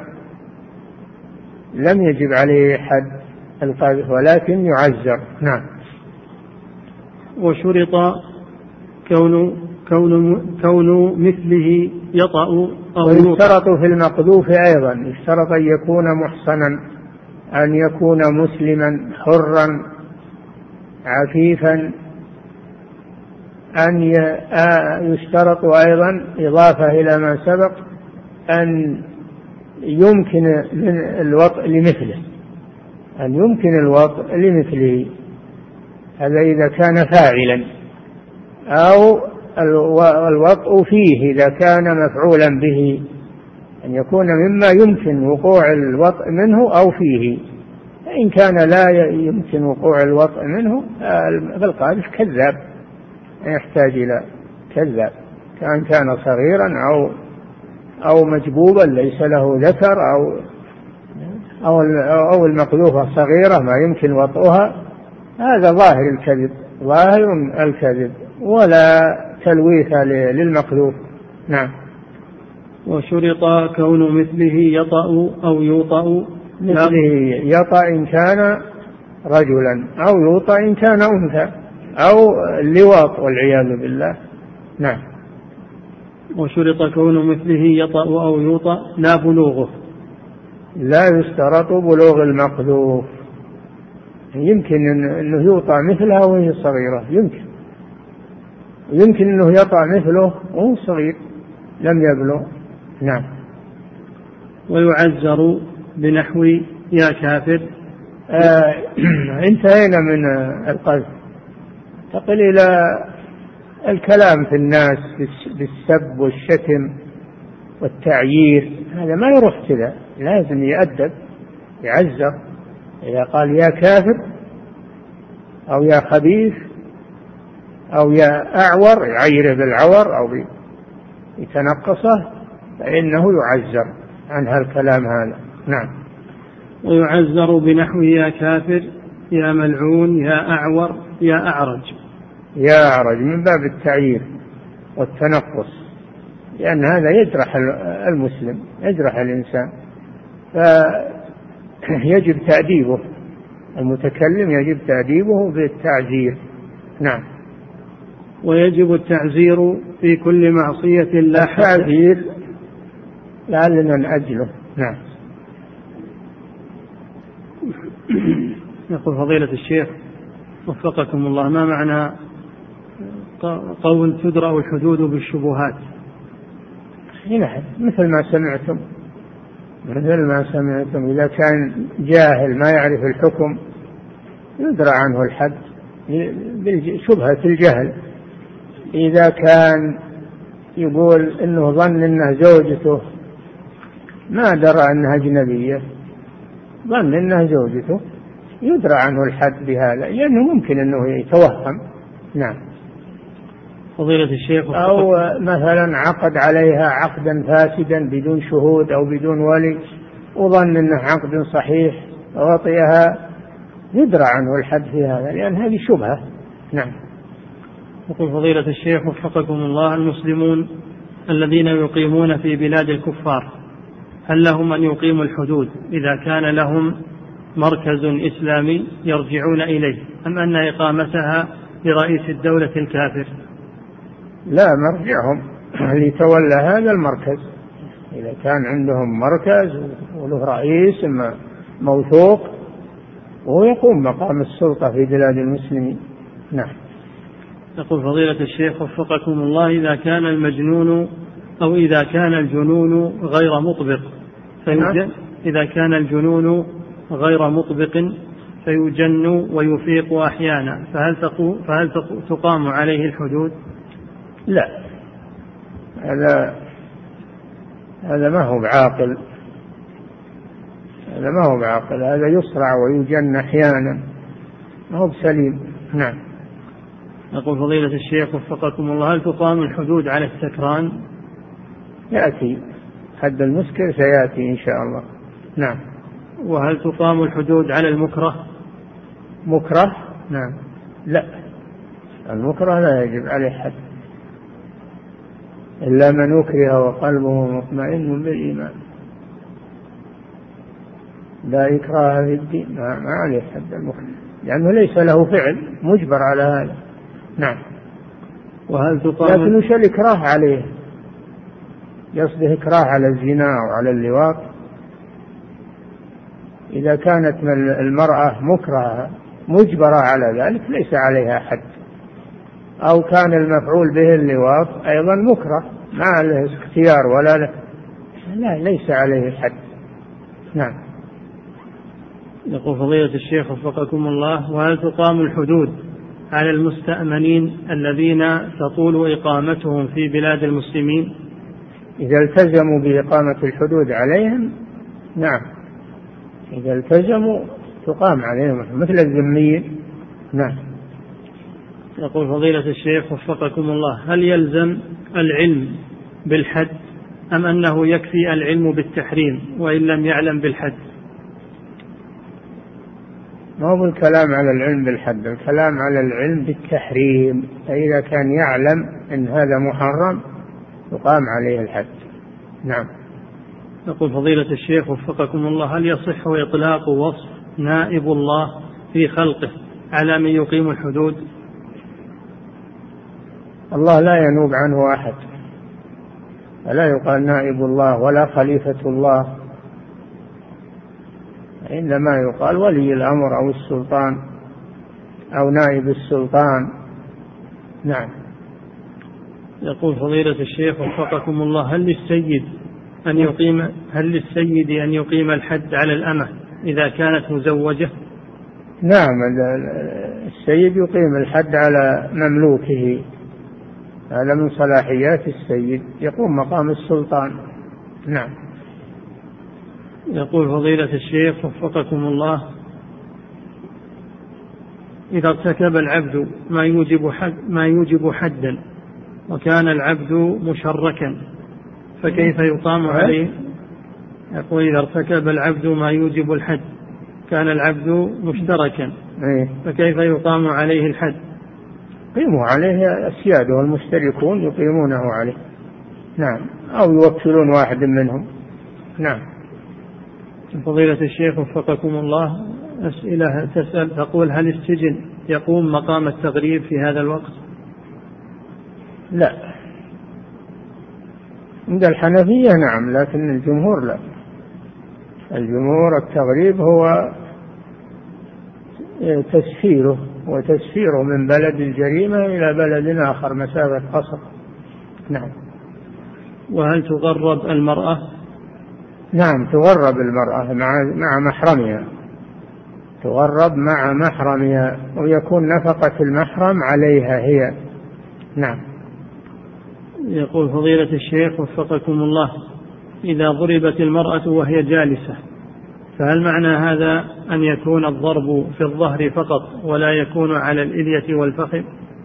لم يجب عليه حد القذف ولكن يعزر. نعم. وشرط كون مثله يطأ أو يشترط في المقذوف أيضا، يشترط أن يكون محصنا، أن يكون مسلما حرا عفيفا، أن يشترط أيضا إضافة إلى ما سبق أن يمكن الوطء لمثله، أن يمكن الوطء لمثله، هذا إذا كان فاعلا، أو الوطء فيه إذا كان مفعولا به، أن يكون مما يمكن وقوع الوطء منه أو فيه. إن كان لا يمكن وقوع الوطء منه فالقاذف كذاب، يحتاج إلى كذاب، كان صغيرا أو مجبوبا ليس له ذكر أو المقذوفة صغيرة ما يمكن وطئها، هذا ظاهر الكذب ولا تلويث للمقذوف. نعم. وشرط كون مثله يطأ أو يوطأ، مثله يطأ إن كان رجلا أو يوطأ إن كان أنثى، أو اللواط والعياذ بالله. نعم. وشرط كون مثله يطأ أو يوطأ لا بلوغه، لا يشترط بلوغ المقذوف، يمكن أنه يوطأ مثلها وهي صغيرة، يمكن أنه يطأ مثله وهو صغير لم يبلغ. نعم. ويعزر بنحو يا كافر. انتهينا من القذف، تقل إلى الكلام في الناس بالسب والشتم والتعيير، هذا ما يروح كذا، لازم يؤدب يعزر. إذا قال يا كافر أو يا خبيث أو يا أعور يعيره بالعور أو يتنقصه فإنه يعزر عن هالكلام هذا. نعم. ويعزر بنحو يا كافر يا ملعون يا أعور يا أعرج. يا أعرج من باب التعيير والتنقص، لأن هذا يجرح المسلم، يجرح الإنسان، فيجب تأديبه المتكلم يجب تأديبه بالتعزير. نعم. ويجب التعزير في كل معصية لا التعزير لعلنا نأجله. نعم. يقول فضيلة الشيخ وفقكم الله: ما معنى قول تدرأ الحدود بالشبهات؟ مثل ما سمعتم إذا كان جاهل ما يعرف الحكم يدرأ عنه الحد بشبهة الجهل. إذا كان يقول إنه ظن إنها زوجته ما درى أنها أجنبية، ظن إنها زوجته، يدرى عنه الحد بهذا لأنه ممكن أنه يتوهم. نعم. فضيلة الشيخ أو مثلا عقد عليها عقدا فاسدا بدون شهود أو بدون ولي وظن أنه عقد صحيح ووطئها، يدرى عنه الحد في هذا لأن هذه شبهة. نعم. يقول فضيلة الشيخ وفقكم الله: المسلمون الذين يقيمون في بلاد الكفار هل لهم أن يقيموا الحدود إذا كان لهم مركز إسلامي يرجعون إليه، أم أن إقامتها لرئيس الدولة الكافر؟ لا، مرجعهم ليتولى هذا المركز. إذا كان عندهم مركز وله رئيس موثوق وهو يقوم مقام السلطة في بلاد المسلمين. نعم. يقول فضيلة الشيخ وفقكم الله: إذا كان المجنون أو إذا كان الجنون غير مطبق إذا كان الجنون غير مطبق فيجن ويفيق أحيانا، فهل تقام عليه الحدود؟ لا، هذا ما هو بعاقل، هذا يصرع ويجن أحيانا، ما هو بسليم. نعم. يقول فضيلة الشيخ وفقكم الله: هل تقام الحدود على السكران؟ يأتي حد المسكر سيأتي إن شاء الله. نعم. وهل تقام الحدود على المكره؟ مكره؟ نعم. لا، المكره لا يجب عليه حد إلا من أكره وقلبه مطمئن بالإيمان، لا إكراه في الدين، ما عليه حد المكره لأنه ليس له فعل مجبر على هذا. نعم. وهل تقام لكن وش الإكراه عليه؟ يصبح إكراه على الزنا وعلى اللواط. إذا كانت المرأة مكرهة مجبرة على ذلك ليس عليها حد، أو كان المفعول به اللواط أيضا مكره ما له اختيار ولا لا ليس عليه حد. نعم. يقول فضيلة الشيخ وفقكم الله: وهل تقام الحدود على المستأمنين الذين تطول إقامتهم في بلاد المسلمين؟ إذا التزموا بإقامة الحدود عليهم نعم، إذا التزموا تقام عليهم مثل الذميين. نعم. يقول فضيلة الشيخ وفقكم الله: هل يلزم العلم بالحد أم أنه يكفي العلم بالتحريم وإن لم يعلم بالحد؟ ما هو الكلام على العلم بالحد، الكلام على العلم بالتحريم، فإذا كان يعلم أن هذا محرم يقام عليه الحد. نعم. يقول فضيلة الشيخ وفقكم الله: هل يصح إطلاق وصف نائب الله في خلقه على من يقيم الحدود؟ الله لا ينوب عنه أحد، فلا يقال نائب الله ولا خليفة الله، إنما يقال ولي الأمر أو السلطان أو نائب السلطان. نعم. يقول فضيلة الشيخ وفقكم الله: هل للسيد أن يقيم الحد على الأمة إذا كانت مزوجة؟ نعم، السيد يقيم الحد على مملوكه، هذا من صلاحيات السيد، يقوم مقام السلطان. نعم. يقول فضيلة الشيخ وفقكم الله: إذا ارتكب العبد ما يوجب حدا وكان العبد مشركا فكيف يقام عليه؟ يقول: إذا ارتكب العبد ما يوجب الحد كان العبد مشتركا فكيف يقام عليه الحد؟ يقيموا عليه السيادة والمشتركون يقيمونه عليه. نعم، أو يوكلون واحد منهم. نعم. فضيلة الشيخ وفقكم الله: أسئلة تسأل تقول هل السجن يقوم مقام التغريب في هذا الوقت؟ لا، عند الحنفية نعم، لكن الجمهور لا. الجمهور التغريب هو تسفيره وتسفيره من بلد الجريمة إلى بلد آخر مسافة قصر. نعم. وهل تغرب المرأة؟ نعم، تغرب المرأة مع محرمها، تغرب مع محرمها، ويكون نفقة المحرم عليها هي. نعم. يقول فضيلة الشيخ وفقكم الله، إذا ضربت المرأة وهي جالسة فهل معنى هذا أن يكون الضرب في الظهر فقط ولا يكون على الإلية والفخذ؟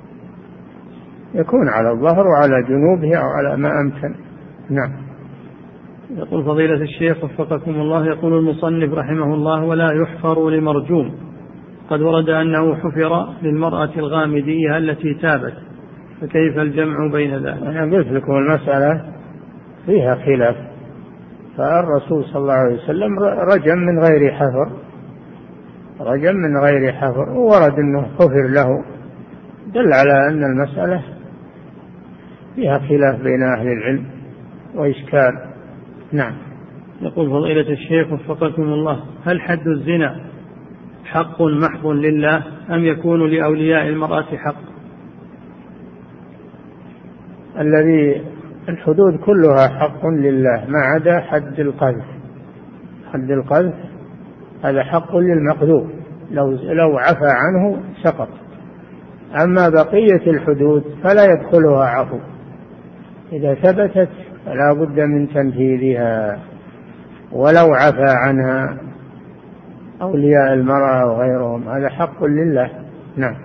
يكون على الظهر وعلى جنوبها أو على ما أمكن. نعم. يقول فضيلة الشيخ وفقكم الله، يقول المصنف رحمه الله ولا يحفر لمرجوم، قد ورد أنه حفر للمرأة الغامدية التي تابت، فكيف الجمع بين ذلك؟ أنا قلت لكم المسألة فيها خلاف، فالرسول صلى الله عليه وسلم رجم من غير حفر، رجم من غير حفر، وورد أنه حفر له، دل على أن المسألة فيها خلاف بين أهل العلم وإشكال. نعم. يقول فضيلة الشيخ وفقكم الله، هل حد الزنا حق محض لله أم يكون لأولياء المرأة حق؟ الحدود كلها حق لله ما عدا حد القذف. حد القذف هذا حق للمقذوف، لو عفى عنه سقط. أما بقية الحدود فلا يدخلها عفو، إذا ثبتت فلا بد من تنفيذها، ولو عفى عنها أولياء المرأة وغيرهم هذا حق لله. نعم.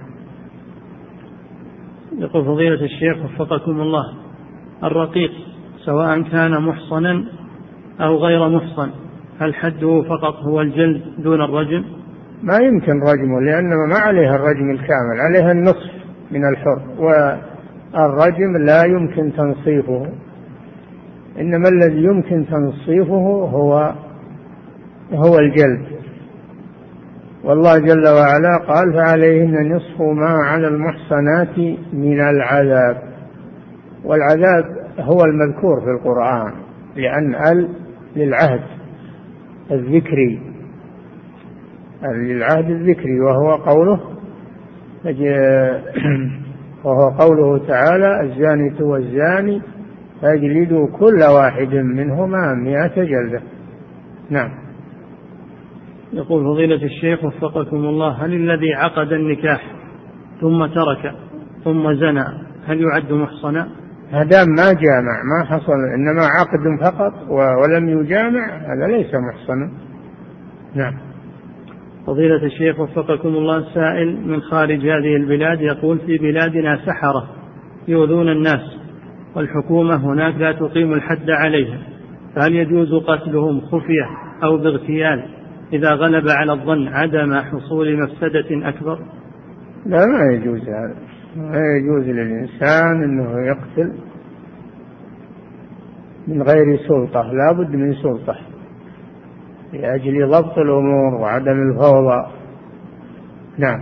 يقول فضيلة الشيخ وفقكم الله، الرقيق سواء كان محصنا أو غير محصن هل حده فقط هو الجلد دون الرجم؟ ما يمكن رجمه، لأنه ما عليها الرجم الكامل، عليها النصف من الحر، والرجم لا يمكن تنصيفه، إنما الذي يمكن تنصيفه هو الجلد. والله جل وعلا قال فعليهن نصف ما على المحصنات من العذاب، والعذاب هو المذكور في القرآن، لأن للعهد الذكري، للعهد الذكري، وهو قوله تعالى الزانية والزاني فاجلدوا كل واحد منهما 100 جلدة. نعم. يقول فضيلة الشيخ وفقكم الله، هل الذي عقد النكاح ثم ترك ثم زنى هل يعد محصنا؟ هذا ما جامع، ما حصل، إنما عقد فقط ولم يجامع، هذا ليس محصنا. نعم. فضيلة الشيخ وفقكم الله، سائل من خارج هذه البلاد يقول في بلادنا سحرة يؤذون الناس والحكومة هناك لا تقيم الحد عليهم، فهل يجوز قتلهم خفية أو باغتيال إذا غلب على الظن عدم حصول مفسدة أكبر؟ لا، ما يجوز هذا، ما يجوز للإنسان أنه يقتل من غير سلطة، لا بد من سلطة لأجل ضبط الأمور وعدم الفوضى. نعم.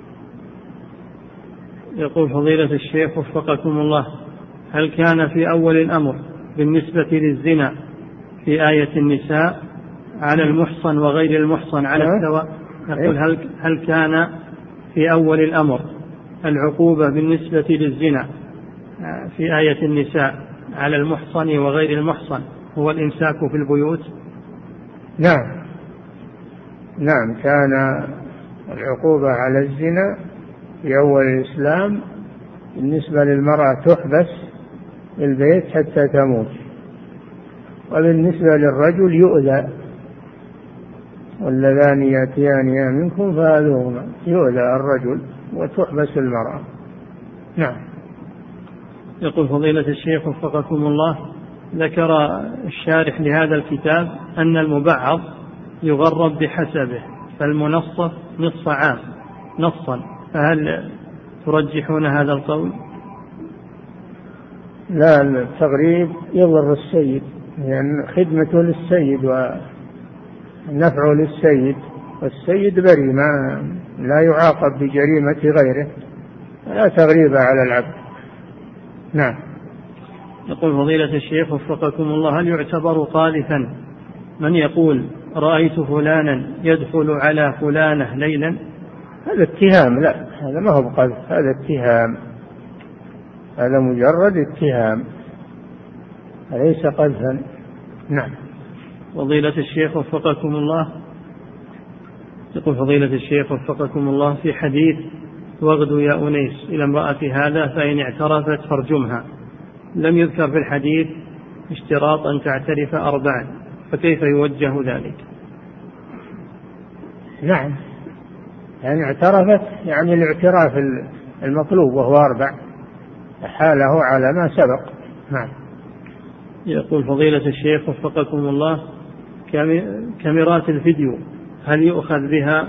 يقول فضيلة الشيخ وفقكم الله، هل كان في أول الأمر بالنسبة للزنا في آية النساء على المحصن وغير المحصن على السواء؟ يقول هل كان في أول الأمر العقوبة بالنسبة للزنا في آية النساء على المحصن وغير المحصن هو الإمساك في البيوت؟ نعم. نعم، كان العقوبة على الزنا في أول الإسلام بالنسبة للمرأة تحبس في البيت حتى تموت، وبالنسبة للرجل يؤذى، واللذان يأتيان منكم فآذوهما، يؤذى الرجل وتحبس المرأة. نعم. يقول فضيلة الشيخ وفقكم الله، ذكر الشارح لهذا الكتاب أن المبعض يغرب بحسبه، فالمنصف نصف عام نصا، فهل ترجحون هذا القول؟ لا، التغريب يضر السيد، لأن يعني خدمته للسيد ونفعه للسيد، والسيد بريء ما لا يعاقب بجريمة غيره، لا تغريب على العبد. نعم. يقول فضيلة الشيخ وفقكم الله: هل يعتبر قاذفا من يقول رأيت فلانا يدخل على فلانة ليلا؟ هذا اتهام، لا هذا ما هو بقذف، هذا اتهام، هذا مجرد اتهام ليس قذفا. نعم. فضيلة الشيخ وفقكم الله، يقول فضيلة الشيخ وفقكم الله: في حديث واغدو يا أنيس إلى امرأة هذا فإن اعترفت فارجمها، لم يذكر في الحديث اشتراط أن تعترف 4، فكيف يوجه ذلك؟ نعم، يعني اعترفت يعني الاعتراف المطلوب وهو 4 حاله على ما سبق. نعم. يقول فضيلة الشيخ وفقكم الله: كاميرات الفيديو هل يؤخذ بها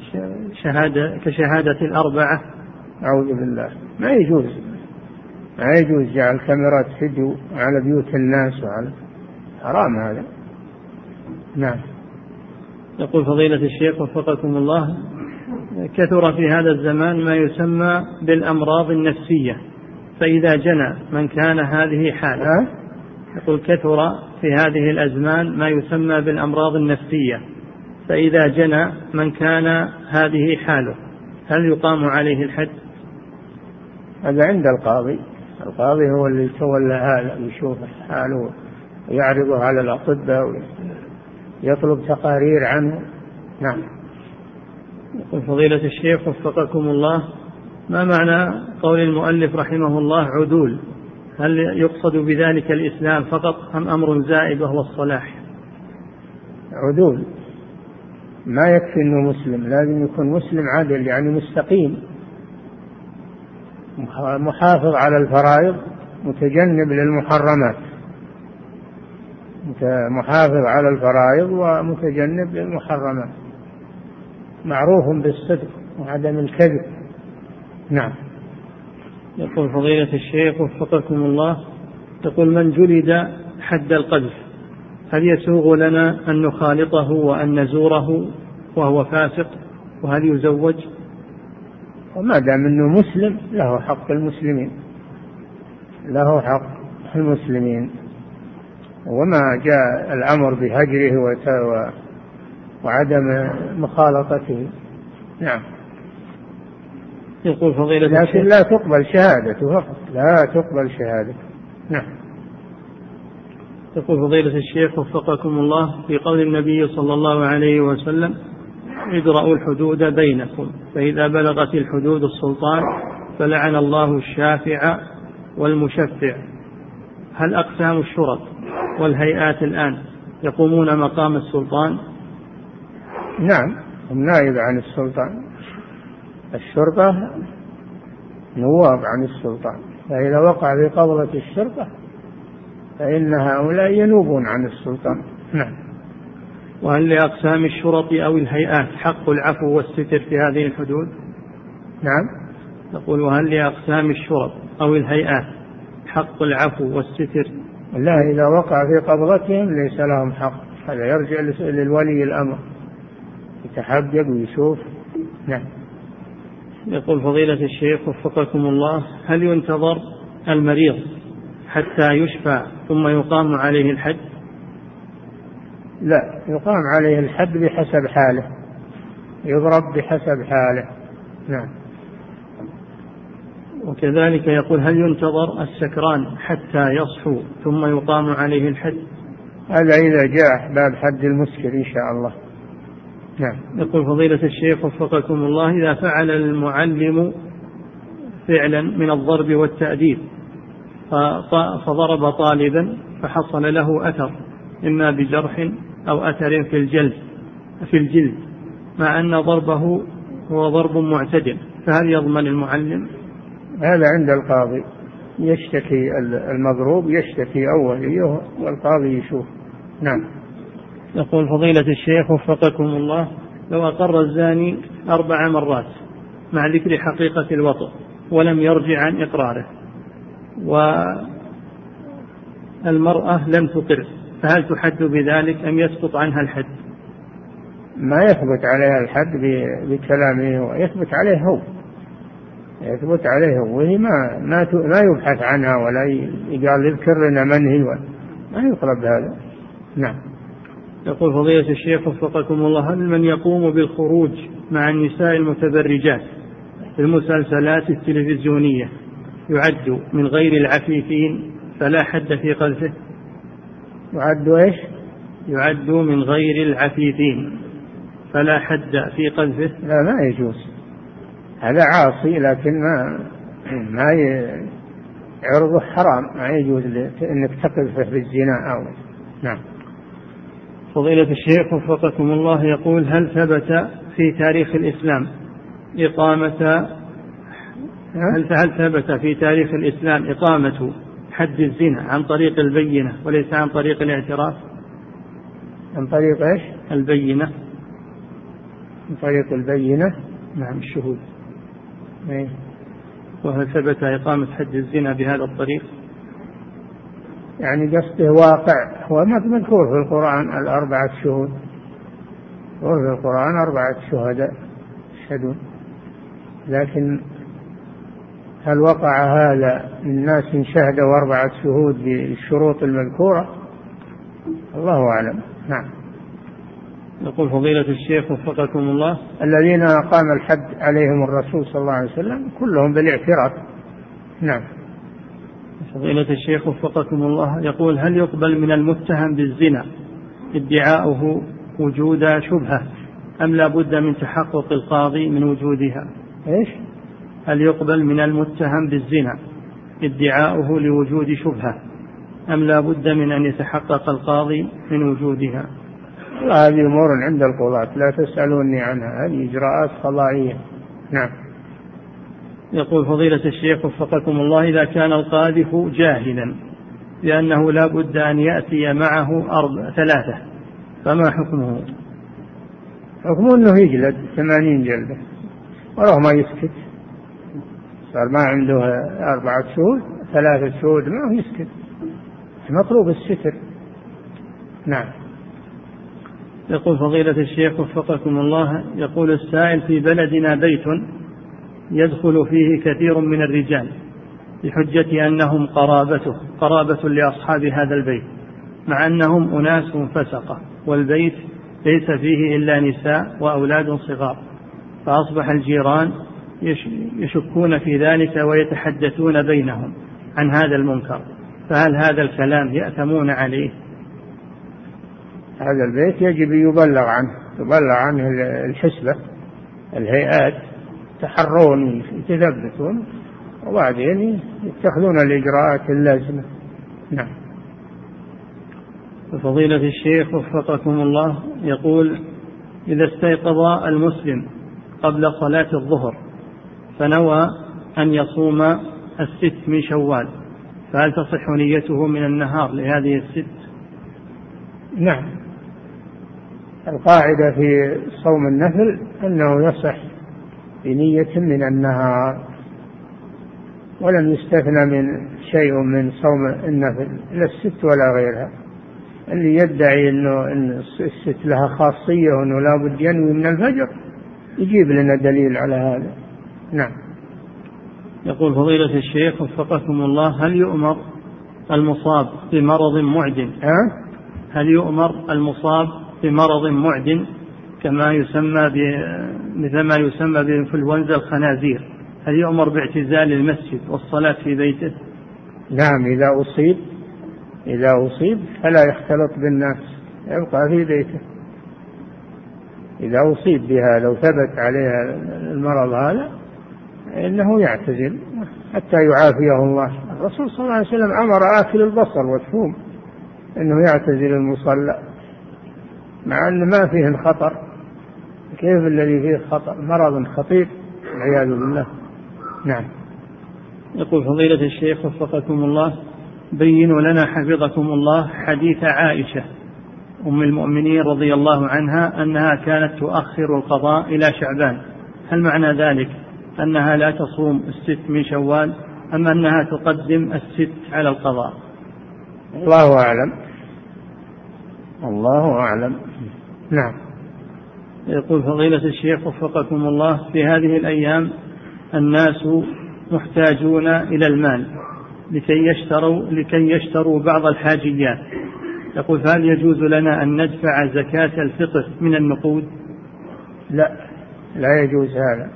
كشهادة ال4؟ أعوذ بالله، ما يجوز جعل كاميرات فيديو على بيوت الناس، وعلى حرام هذا. نعم. يقول فضيلة الشيخ وفقكم الله: كثر في هذا الزمان ما يسمى بالأمراض النفسية، فإذا جنى من كان هذه حاله. يقول كثر في هذه الأزمان ما يسمى بالأمراض النفسية، فإذا جنى من كان هذه حاله هل يقام عليه الحد؟ هذا عند القاضي هو اللي يتولى هذا، يشوف حاله ويعرضه على الأطباء ويطلب تقارير عنه. نعم. يقول فضيلة الشيخ وفقكم الله: ما معنى قول المؤلف رحمه الله عدول؟ هل يقصد بذلك الإسلام فقط أم أمر زائد وهو الصلاح؟ عدول ما يكفي أنه مسلم، لازم يكون مسلم عادل، يعني مستقيم، محافظ على الفرائض، متجنب للمحرمات، محافظ على الفرائض ومتجنب للمحرمات، معروف بالصدق وعدم الكذب. نعم. يقول فضيلة الشيخ وفقكم الله: يقول من جلد حد القذف هل يسوغ لنا أن نخالطه وأن نزوره وهو فاسق، وهل يزوج؟ وما دام أنه مسلم له حق المسلمين، له حق المسلمين، وما جاء الأمر بهجره وعدم مخالطته. نعم. يقول فضيلة لكن لا تقبل شهادته فقط، لا تقبل شهادته. نعم. يقول فضيلة الشيخ وفقكم الله: في قول النبي صلى الله عليه وسلم ادرأوا الحدود بينكم، فإذا بلغت الحدود السلطان فلعن الله الشافع والمشفع، هل أقسام الشرط والهيئات الآن يقومون مقام السلطان؟ نعم، هم نائب عن السلطان، الشرطة نواب عن السلطان، فإذا وقع في قبضة الشرطة فإن هؤلاء ينوبون عن السلطان. نعم. وهل لأقسام الشرط أو الهيئات حق العفو والستر في هذه الحدود؟ نعم. يقول وهل لأقسام الشرط أو الهيئات حق العفو والستر؟ لا، إذا وقع في قبضتهم ليس لهم حق، هذا يرجع للولي الأمر يتحقق ويشوف. نعم. يقول فضيلة الشيخ وفقكم الله: هل ينتظر المريض حتى يشفى ثم يقام عليه الحد؟ لا، يقام عليه الحد بحسب حاله، يضرب بحسب حاله. نعم. وكذلك يقول: هل ينتظر السكران حتى يصحو ثم يقام عليه الحد؟ هذا إذا جاء باب حد المسكر إن شاء الله. نعم. يقول فضيلة الشيخ وفقكم الله: إذا فعل المعلم فعلا من الضرب والتأديب فضرب طالبا فحصل له أثر إما بجرح أو أثر في الجلد مع أن ضربه هو ضرب معتدل، فهل يضمن المعلم؟ هذا عند القاضي، يشتكي المضروب، يشتكي أوليه والقاضي يشوف. نعم. يقول فضيلة الشيخ وفقكم الله: لو أقر الزاني 4 مرات مع ذكر حقيقة الوطء ولم يرجع عن إقراره والمرأة لم تقر، فهل تحد بذلك أم يسقط عنها الحد؟ ما يثبت عليها الحد بكلامه، ويثبت عليه هو، يثبت عليه هو، وهي ما يبحث عنها ولا يقال يذكر لنا من هي، ما يطلب هذا. نعم. يقول فضيلة الشيخ وفقكم الله: هل من يقوم بالخروج مع النساء المتبرجات في المسلسلات التلفزيونية يعد من غير العفيفين فلا حد في قذفه؟ يعد إيش؟ يعد من غير العفيفين فلا حد في قذفه؟ لا، ما يجوز، هذا عاصي، لكن ما عرضه حرام، ما يجوز انك تقذفه بالزنا أو. نعم. فضيلة الشيخ وفقكم الله يقول: هل ثبت في تاريخ الإسلام إقامة حد الزنا عن طريق البينة وليس عن طريق الاعتراف؟ عن طريق ايش؟ البينة. عن طريق البينة. نعم، الشهود. ايه. وهل ثبت إقامة حد الزنا بهذا الطريق؟ يعني قصده واقع، هو مذكور في القرآن 4 شهود، مذكور في القرآن 4 شهداء يشهدون، لكن هل وقع هذا الناس شهدوا 4 شهود بالشروط المذكورة؟ الله أعلم. نعم. يقول فضيلة الشيخ وفقكم الله: الذين أقام الحد عليهم الرسول صلى الله عليه وسلم كلهم بالاعتراف. نعم. فضيلة الشيخ وفقكم الله يقول: هل يقبل من المتهم بالزنا ادعاؤه وجود شبهة أم لا بد من تحقق القاضي من وجودها؟ إيش؟ هل يقبل من المتهم بالزنا ادعاؤه لوجود شبهة أم لا بد من أن يتحقق القاضي من وجودها؟ هذه أمور عند القضاة، لا تسألوني عنها، هذه إجراءات قضائية. نعم. يقول فضيلة الشيخ وفقكم الله: إذا كان القاذف جاهلا لأنه لا بد أن يأتي معه 3 فما حكمه؟ حكمه أنه يجلد 80 جلدة، ولو ما يسكت، صار ما عنده 4 شهود 3 شهود ما هو يسكت، مطلوب الستر. نعم. يقول فضيلة الشيخ وفقكم الله: يقول السائل: في بلدنا بيت يدخل فيه كثير من الرجال بحجة أنهم قرابة لأصحاب هذا البيت، مع أنهم أناس فسقة، والبيت ليس فيه إلا نساء وأولاد صغار، فأصبح الجيران يشكون في ذلك ويتحدثون بينهم عن هذا المنكر، فهل هذا الكلام يأثمون عليه؟ هذا البيت يجب يبلغ عنه الحسبة، الهيئات يتحرون يتثبتون وبعدين يتخذون الإجراءات اللازمة. نعم. فضيلة الشيخ وفقكم الله يقول: إذا استيقظ المسلم قبل صلاة الظهر فنوى أن يصوم 6 من شوال، فهل تصح نيته من النهار لهذه 6؟ نعم. القاعدة في صوم النفل أنه يصح بنية من النهار، ولم يستثنى من شيء من صوم النفل لا 6 ولا غيرها. اللي يدعي أن 6 لها خاصية وأنه لا بد ينوي من الفجر يجيب لنا دليل على هذا. نعم. يقول فضيلة الشيخ وفقكم الله: هل يؤمر المصاب بمرض معد هل يؤمر المصاب بمرض معد مثل ما يسمى بإنفلونزا الخنازير، هل يؤمر باعتزال المسجد والصلاة في بيته؟ نعم، إذا أصيب فلا يختلط بالناس، يبقى في بيته. إذا أصيب بها، لو ثبت عليها المرض هذا، إنه يعتزل حتى يعافيه الله. الرسول صلى الله عليه وسلم أمر آكل البصل والثوم إنه يعتزل المصلى، مع أن ما فيه خطر. كيف الذي فيه خطر؟ مرض خطير والعياذ بالله. نعم. يقول فضيلة الشيخ وفقكم الله: بينوا لنا حفظكم الله حديث عائشة أم المؤمنين رضي الله عنها أنها كانت تؤخر القضاء إلى شعبان، هل معنى ذلك أنها لا تصوم 6 من شوال أم أنها تقدم 6 على القضاء؟ الله أعلم. الله أعلم. نعم. يقول فضيلة الشيخ وفقكم الله، في هذه الأيام الناس محتاجون إلى المال لكي يشتروا بعض الحاجيات، يقول فهل يجوز لنا أن ندفع زكاة الفطر من النقود؟ لا، لا يجوز هذا،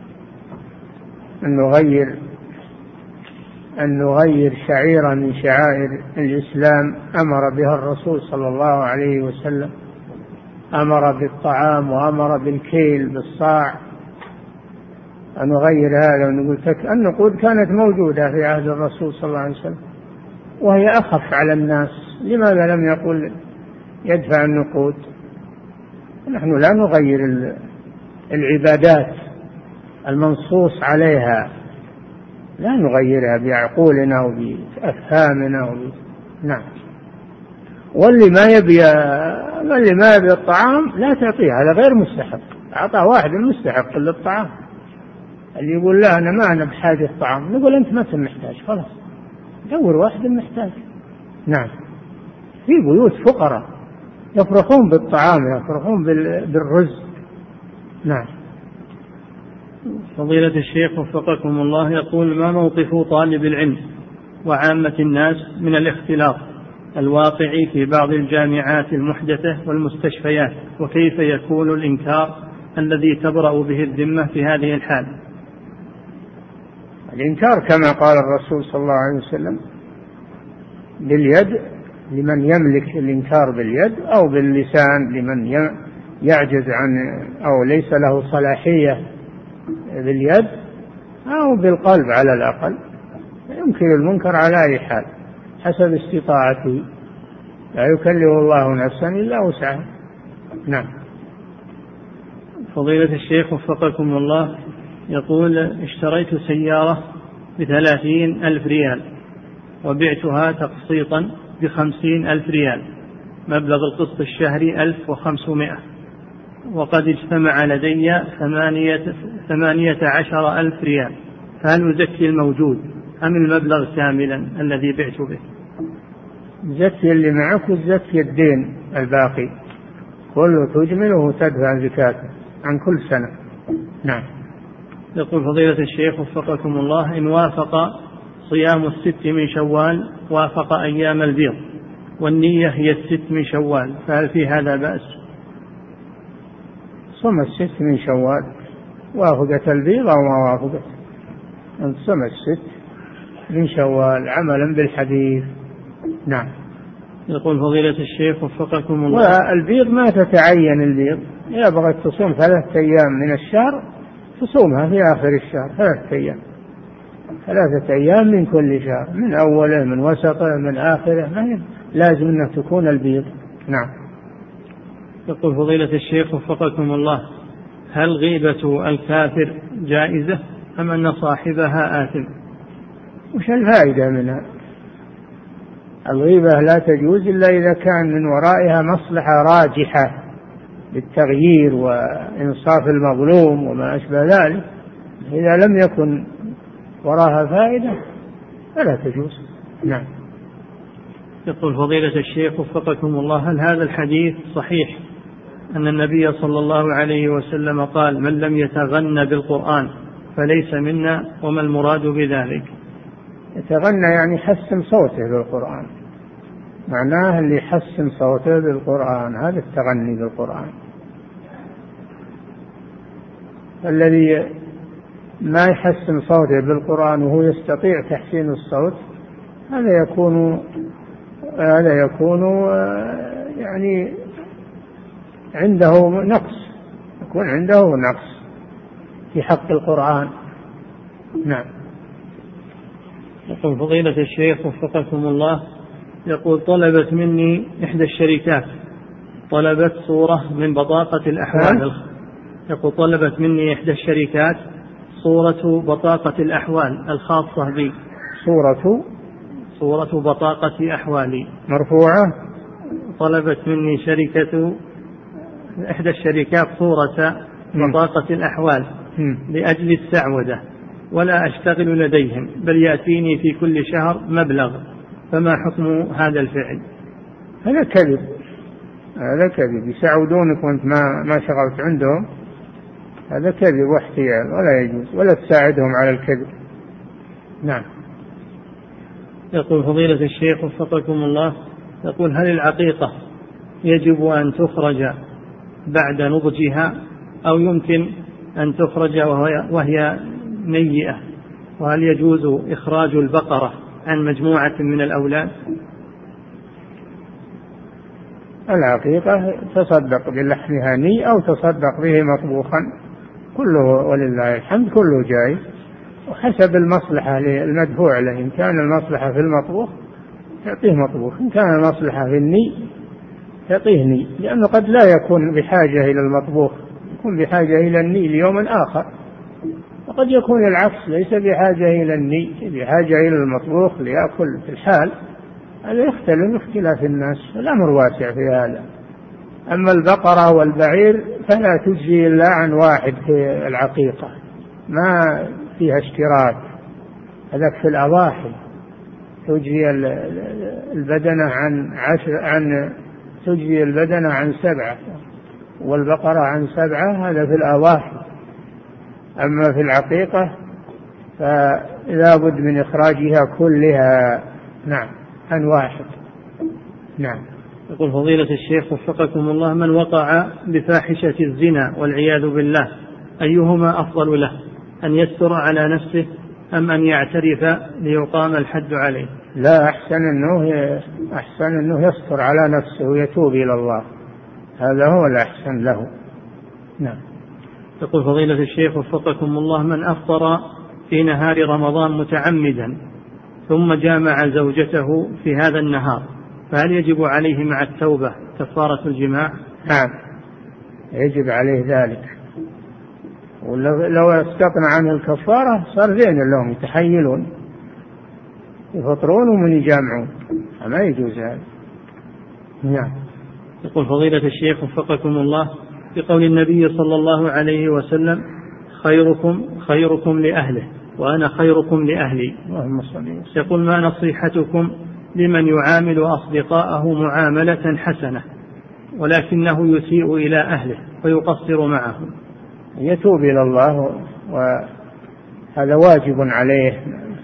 أن نغير شعيرة من شعائر الإسلام أمر بها الرسول صلى الله عليه وسلم، أمر بالطعام وأمر بالكيل بالصاع، أن نغير هذا ونقول النقود كانت موجودة في عهد الرسول صلى الله عليه وسلم وهي أخف على الناس، لماذا لم يقل يدفع النقود؟ نحن لا نغير العبادات المنصوص عليها، لا نغيرها بعقولنا وبأفهامنا نعم. واللي ما يبي الطعام لا تعطيه، هذا غير مستحق، أعطاه واحد مستحق للطعام. اللي يقول لا أنا بحاجة الطعام، نقول أنت ما محتاج، خلاص دور واحد محتاج. نعم، في بيوت فقراء يفرحون بالطعام، يفرحون بالرزق. نعم. فضيلة الشيخ وفقكم الله، يقول ما موقف طالب العلم وعامة الناس من الاختلاط الواقع في بعض الجامعات المحدثة والمستشفيات، وكيف يكون الإنكار الذي تبرأ به الذمة في هذه الحال؟ الإنكار كما قال الرسول صلى الله عليه وسلم باليد لمن يملك الإنكار باليد، أو باللسان لمن يعجز عن أو ليس له صلاحية باليد، أو بالقلب على الأقل، ينكر المنكر على أي حال حسب استطاعته، لا يكلف الله نفسا إلا وسعها. نعم. فضيلة الشيخ وفقكم الله، يقول اشتريت سيارة ب30,000 ريال وبعتها تقسيطا ب50,000 ريال، مبلغ القسط الشهري 1500، وقد اجتمع لدي 18,000 ريال، فهل نزكي الموجود أم المبلغ كاملا الذي بعت به؟ زكي اللي معك وزكي الدين الباقي كله تجمله تدفع زكاته عن كل سنة. نعم. يقول فضيلة الشيخ وفقكم الله، إن وافق صيام 6 من شوال وافق أيام البيض والنية هي 6 من شوال، فهل في هذا بأس؟ صم 6 من شوال، وافقت البيض أو ما وافقت، أن صم 6 من شوال عملا بالحديث. نعم. يقول فضيلة الشيخ وفقكم الله، والبيض ما تتعين البيض، إذا بغت تصوم 3 أيام من الشهر تصومها في آخر الشهر 3 أيام، 3 أيام من كل شهر، من أوله من وسطه من آخره، ما لازم أن تكون البيض. نعم. يقول فضيلة الشيخ وفقكم الله، هل غيبة الكافر جائزة أم أن صاحبها آثم؟ وش الفائدة منها؟ الغيبة لا تجوز إلا إذا كان من ورائها مصلحة راجحة للتغيير وإنصاف المظلوم وما أشبه ذلك. إذا لم يكن وراها فائدة فلا تجوز. نعم. يقول فضيلة الشيخ وفقكم الله، هل هذا الحديث صحيح أن النبي صلى الله عليه وسلم قال من لم يتغنى بالقرآن فليس منا، وما المراد بذلك؟ يتغنى يعني يحسن صوته بالقرآن، معناه اللي يحسن صوته بالقرآن، هذا التغني بالقرآن. الذي ما يحسن صوته بالقرآن وهو يستطيع تحسين الصوت هذا يكون يعني عنده نقص، يكون عنده نقص في حق القرآن. نعم. يقول فضيلة الشيخ وفقكم الله، يقول طلبت مني إحدى الشركات طلبت صورة من بطاقة الأحوال. يقول طلبت مني إحدى الشركات صورة بطاقة الأحوال الخاصة بي، صورة بطاقة أحوالي مرفوعة. طلبت مني إحدى الشركات صورة بطاقة الأحوال لأجل السعودة، ولا أشتغل لديهم بل يأتيني في كل شهر مبلغ، فما حكم هذا الفعل؟ هذا كذب، هذا كذب، يساعدونك وأنت ما شغلت عندهم، هذا كذب واحتيال ولا يجوز، ولا تساعدهم على الكذب. نعم. يقول فضيلة الشيخ وفقكم الله، يقول هل العقيقة يجب أن تخرج بعد نضجها أو يمكن أن تخرج وهي نيئة؟ وهل يجوز إخراج البقرة عن مجموعة من الأولاد؟ العقيقة تصدق بلحمها ني أو تصدق به مطبوخا، كله ولله الحمد كله جائز، وحسب المصلحة للمدفوع له. إن كان المصلحة في المطبوخ تعطيه مطبوخ، إن كان المصلحة في الني تعطيه ني، لأنه قد لا يكون بحاجة إلى المطبوخ، يكون بحاجة إلى الني ليوم آخر، وقد يكون العكس، ليس بحاجة إلى الني، بحاجة إلى المطبوخ ليأكل في الحال. هذا يختلف اختلاف الناس، الأمر واسع في هذا. أما البقرة والبعير فلا تجزي إلا عن واحد في العقيقة، ما فيها اشتراك. هذاك في الأضاحي تجزي البدنة تجزي البدنة عن 7 والبقرة عن 7، هذا في الأضاحي. أما في العقيقة فلا بد من إخراجها كلها، نعم، عن واحد. نعم. يقول فضيلة الشيخ وفقكم الله، من وقع بفاحشة الزنا والعياذ بالله أيهما أفضل له، أن يستر على نفسه أم أن يعترف ليقام الحد عليه؟ لا، أحسن أنه يستر على نفسه ويتوب إلى الله، هذا هو الأحسن له. نعم. يقول فضيلة الشيخ وفقكم الله، من أفطر في نهار رمضان متعمدا ثم جامع زوجته في هذا النهار، فهل يجب عليه مع التوبة كفارة الجماع؟ نعم، يجب عليه ذلك، ولو استقنع عنه الكفارة صار زين لهم، يتحيلون يفطرون ومن يجامعون، ما يجوز هذا. نعم. يقول فضيلة الشيخ وفقكم الله، بقول النبي صلى الله عليه وسلم خيركم لأهله وأنا خيركم لأهلي، يقول ما نصيحتكم لمن يعامل أصدقاءه معاملة حسنة ولكنه يسيء إلى أهله ويقصر معهم؟ يتوب إلى الله، وهذا واجب عليه،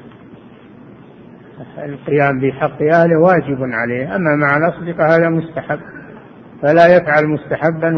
القيام بحق أهله واجب عليه. أما مع الأصدقاء هذا مستحب، فلا يفعل مستحبا